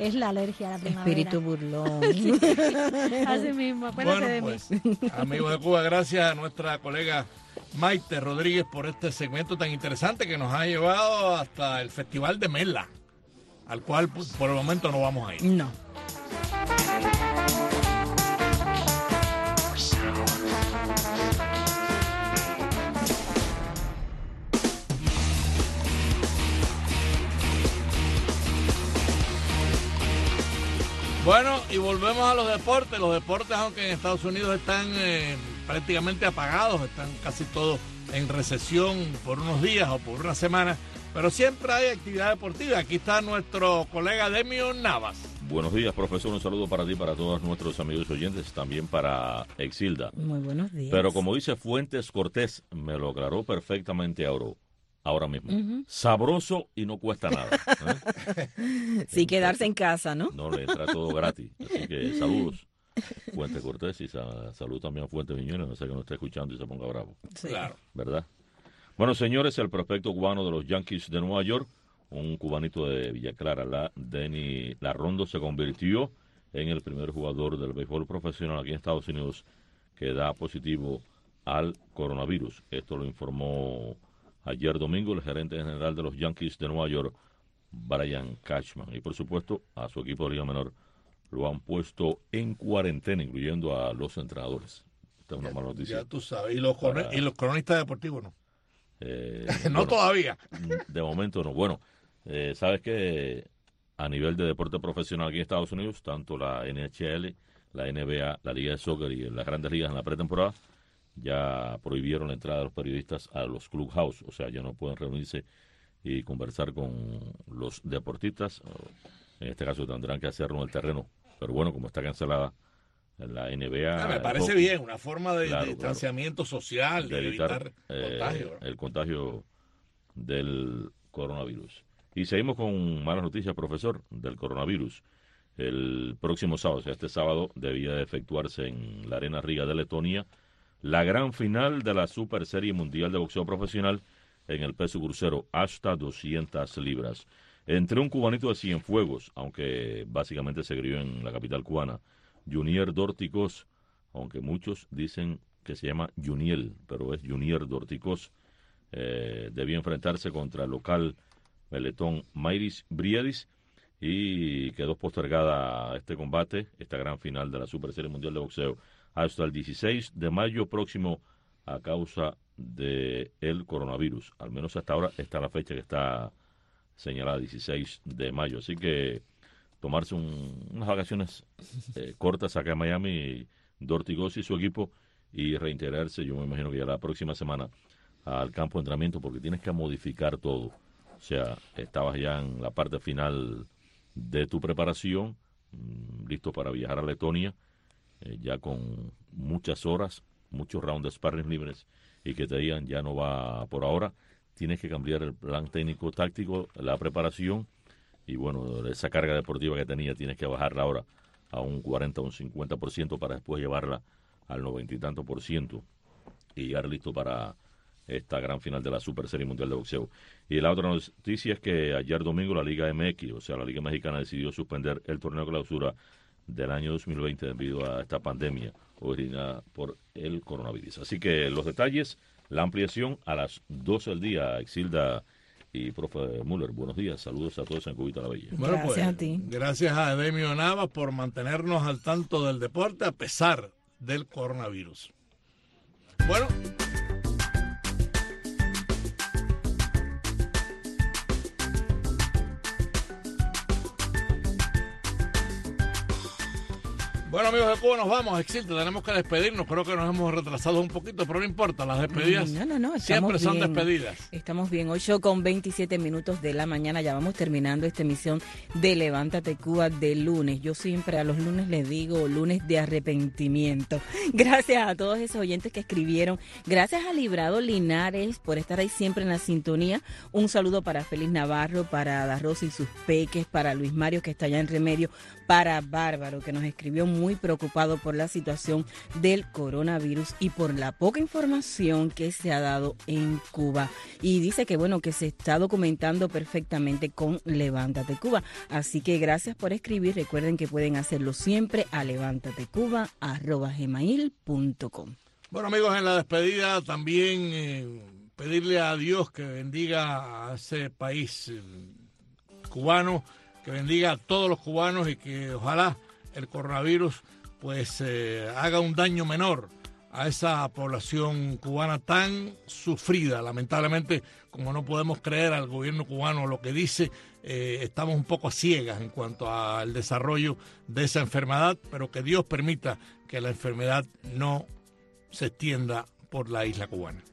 N: es la alergia a la primavera.
D: Espíritu burlón.
N: Sí, así mismo, acuérdate
C: Bueno,
N: de
C: pues,
N: mí.
C: amigos de Cuba, gracias a nuestra colega Maite Rodríguez por este segmento tan interesante que nos ha llevado hasta el Festival de Mela, al cual pues, por el momento no vamos a ir.
D: No.
C: Bueno, y volvemos a los deportes. Los deportes, aunque en Estados Unidos están eh, prácticamente apagados, están casi todos en recesión por unos días o por una semana, pero siempre hay actividad deportiva. Aquí está nuestro colega Demio Navas.
W: Buenos días, profesor. Un saludo para ti, para todos nuestros amigos oyentes, también para Exilda.
D: Muy buenos días.
W: Pero como dice Fuentes Cortés, me lo aclaró perfectamente ahora, ahora mismo. Uh-huh. Sabroso y no cuesta nada. ¿eh?
D: Sí, quedarse en casa, ¿no?
W: No, le entra todo gratis. Así que saludos, Fuentes Cortés, y sa- salud también a Fuentes Viñones, no sé que nos esté escuchando y se ponga bravo.
D: Sí.
C: Claro.
W: ¿Verdad? Bueno, señores, el prospecto cubano de los Yankees de Nueva York, un cubanito de Villa Clara, la Denny Larrondo, se convirtió en el primer jugador del béisbol profesional aquí en Estados Unidos que da positivo al coronavirus. Esto lo informó ayer domingo el gerente general de los Yankees de Nueva York, Brian Cashman. Y por supuesto, a su equipo de Liga Menor lo han puesto en cuarentena, incluyendo a los entrenadores. Esta es una mala noticia.
C: Ya tú sabes. Y los, Para... y los cronistas deportivos no.
W: Eh,
C: no
W: bueno,
C: todavía.
W: De momento no. Bueno, eh, sabes que a nivel de deporte profesional aquí en Estados Unidos, tanto la N H L, la N B A, la Liga de Soccer y las grandes ligas en la pretemporada ya prohibieron la entrada de los periodistas a los clubhouse, o sea, ya no pueden reunirse y conversar con los deportistas. En este caso tendrán que hacerlo en el terreno, pero bueno, como está cancelada la N B A...
C: Ah, me parece
W: el,
C: bien, una forma de,
W: claro,
C: de distanciamiento
W: claro,
C: social, de, de evitar, evitar
W: eh,
C: contagio.
W: El contagio del coronavirus. Y seguimos con malas noticias, profesor, del coronavirus. El próximo sábado, o sea, este sábado, debía de efectuarse en la Arena Riga de Letonia la gran final de la Super Serie Mundial de Boxeo Profesional en el peso crucero, hasta doscientas libras. Entre un cubanito de Cienfuegos, aunque básicamente se crió en la capital cubana, Junior Dorticos, aunque muchos dicen que se llama Juniel, pero es Junior Dorticos, eh, debía enfrentarse contra el local Beletón Mayris Briedis y quedó postergada este combate, esta gran final de la Super Serie Mundial de Boxeo, hasta el dieciséis de mayo próximo a causa de el coronavirus. Al menos hasta ahora está la fecha que está señalada, dieciséis de mayo. Así que tomarse un, unas vacaciones eh, cortas acá en Miami, Dorticos y su equipo, y reintegrarse, yo me imagino que ya la próxima semana, al campo de entrenamiento, porque tienes que modificar todo. O sea, estabas ya en la parte final de tu preparación, mmm, listo para viajar a Letonia, eh, ya con muchas horas, muchos rounds de sparring libres, y que te digan ya no va por ahora. Tienes que cambiar el plan técnico, táctico, la preparación, y bueno, esa carga deportiva que tenía tienes que bajarla ahora a un cuarenta o un cincuenta por ciento para después llevarla al noventa y tanto por ciento y llegar listo para esta gran final de la Super Serie Mundial de Boxeo. Y la otra noticia es que ayer domingo la Liga M X, o sea, la Liga Mexicana, decidió suspender el torneo de clausura del año dos mil veinte debido a esta pandemia originada por el coronavirus. Así que los detalles, la ampliación a las doce del día. Exilda y profe Müller, buenos días, saludos a todos en Cubita la Bella.
C: Bueno,
D: gracias
C: pues,
D: a ti.
C: Gracias a Demio Navas por mantenernos al tanto del deporte a pesar del coronavirus. Bueno. Bueno, amigos de Cuba, nos vamos. Exilda, tenemos que despedirnos. Creo que nos hemos retrasado un poquito, pero no importa. Las despedidas
D: no, no, no,
C: siempre son
D: bien.
C: despedidas.
D: Estamos bien. ocho con veintisiete minutos de la mañana. Ya vamos terminando esta emisión de Levántate Cuba de lunes. Yo siempre a los lunes les digo lunes de arrepentimiento. Gracias a todos esos oyentes que escribieron. Gracias a Librado Linares por estar ahí siempre en la sintonía. Un saludo para Félix Navarro, para Da Rosa y sus peques, para Luis Mario que está allá en Remedio, para Bárbaro que nos escribió un muy preocupado por la situación del coronavirus y por la poca información que se ha dado en Cuba. Y dice que bueno, que se está documentando perfectamente con Levántate Cuba. Así que gracias por escribir. Recuerden que pueden hacerlo siempre a levántatecuba arroba gmail punto com.
C: Bueno, amigos, en la despedida también eh, pedirle a Dios que bendiga a ese país eh, cubano, que bendiga a todos los cubanos y que ojalá el coronavirus pues eh, haga un daño menor a esa población cubana tan sufrida. Lamentablemente, como no podemos creer al gobierno cubano lo que dice, eh, estamos un poco a ciegas en cuanto al desarrollo de esa enfermedad, pero que Dios permita que la enfermedad no se extienda por la isla cubana.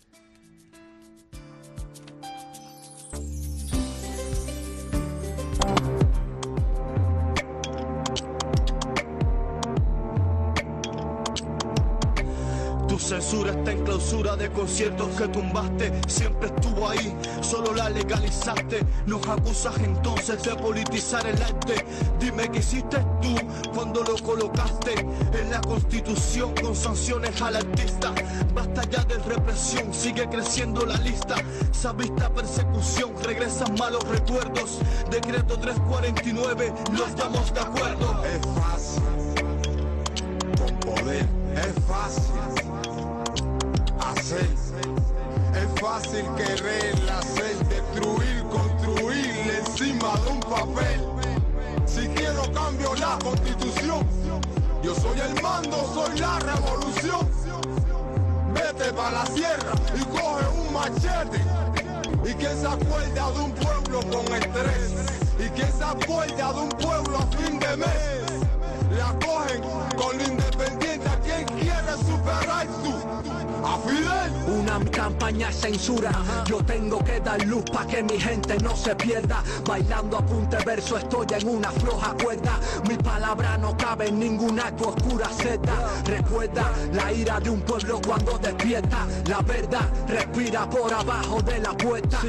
G: Tu censura está en clausura de conciertos que tumbaste, siempre estuvo ahí, solo la legalizaste. Nos acusas entonces de politizar el arte. Dime qué hiciste tú cuando lo colocaste en la Constitución con sanciones al artista. Basta ya de represión, sigue creciendo la lista. Sabista persecución, regresan malos recuerdos. Decreto trescientos cuarenta y nueve, no estamos de acuerdo.
O: Es fácil, con poder, es fácil hacer, es fácil querer hacer, destruir, construir encima de un papel. Si quiero cambio la constitución, yo soy el mando, soy la revolución. Vete para la sierra y coge un machete. Y quien se acuerda de un pueblo con estrés, y quien se acuerda de un pueblo a fin de mes, la cogen con lo independiente a quien quiere superar tú. A Fidel.
G: Una campaña censura, yo tengo que dar luz pa' que mi gente no se pierda. Bailando a punta de verso estoy en una floja cuerda. Mi palabra no cabe en ninguna tu oscura celda. Recuerda la ira de un pueblo cuando despierta. La verdad respira por abajo de la puerta.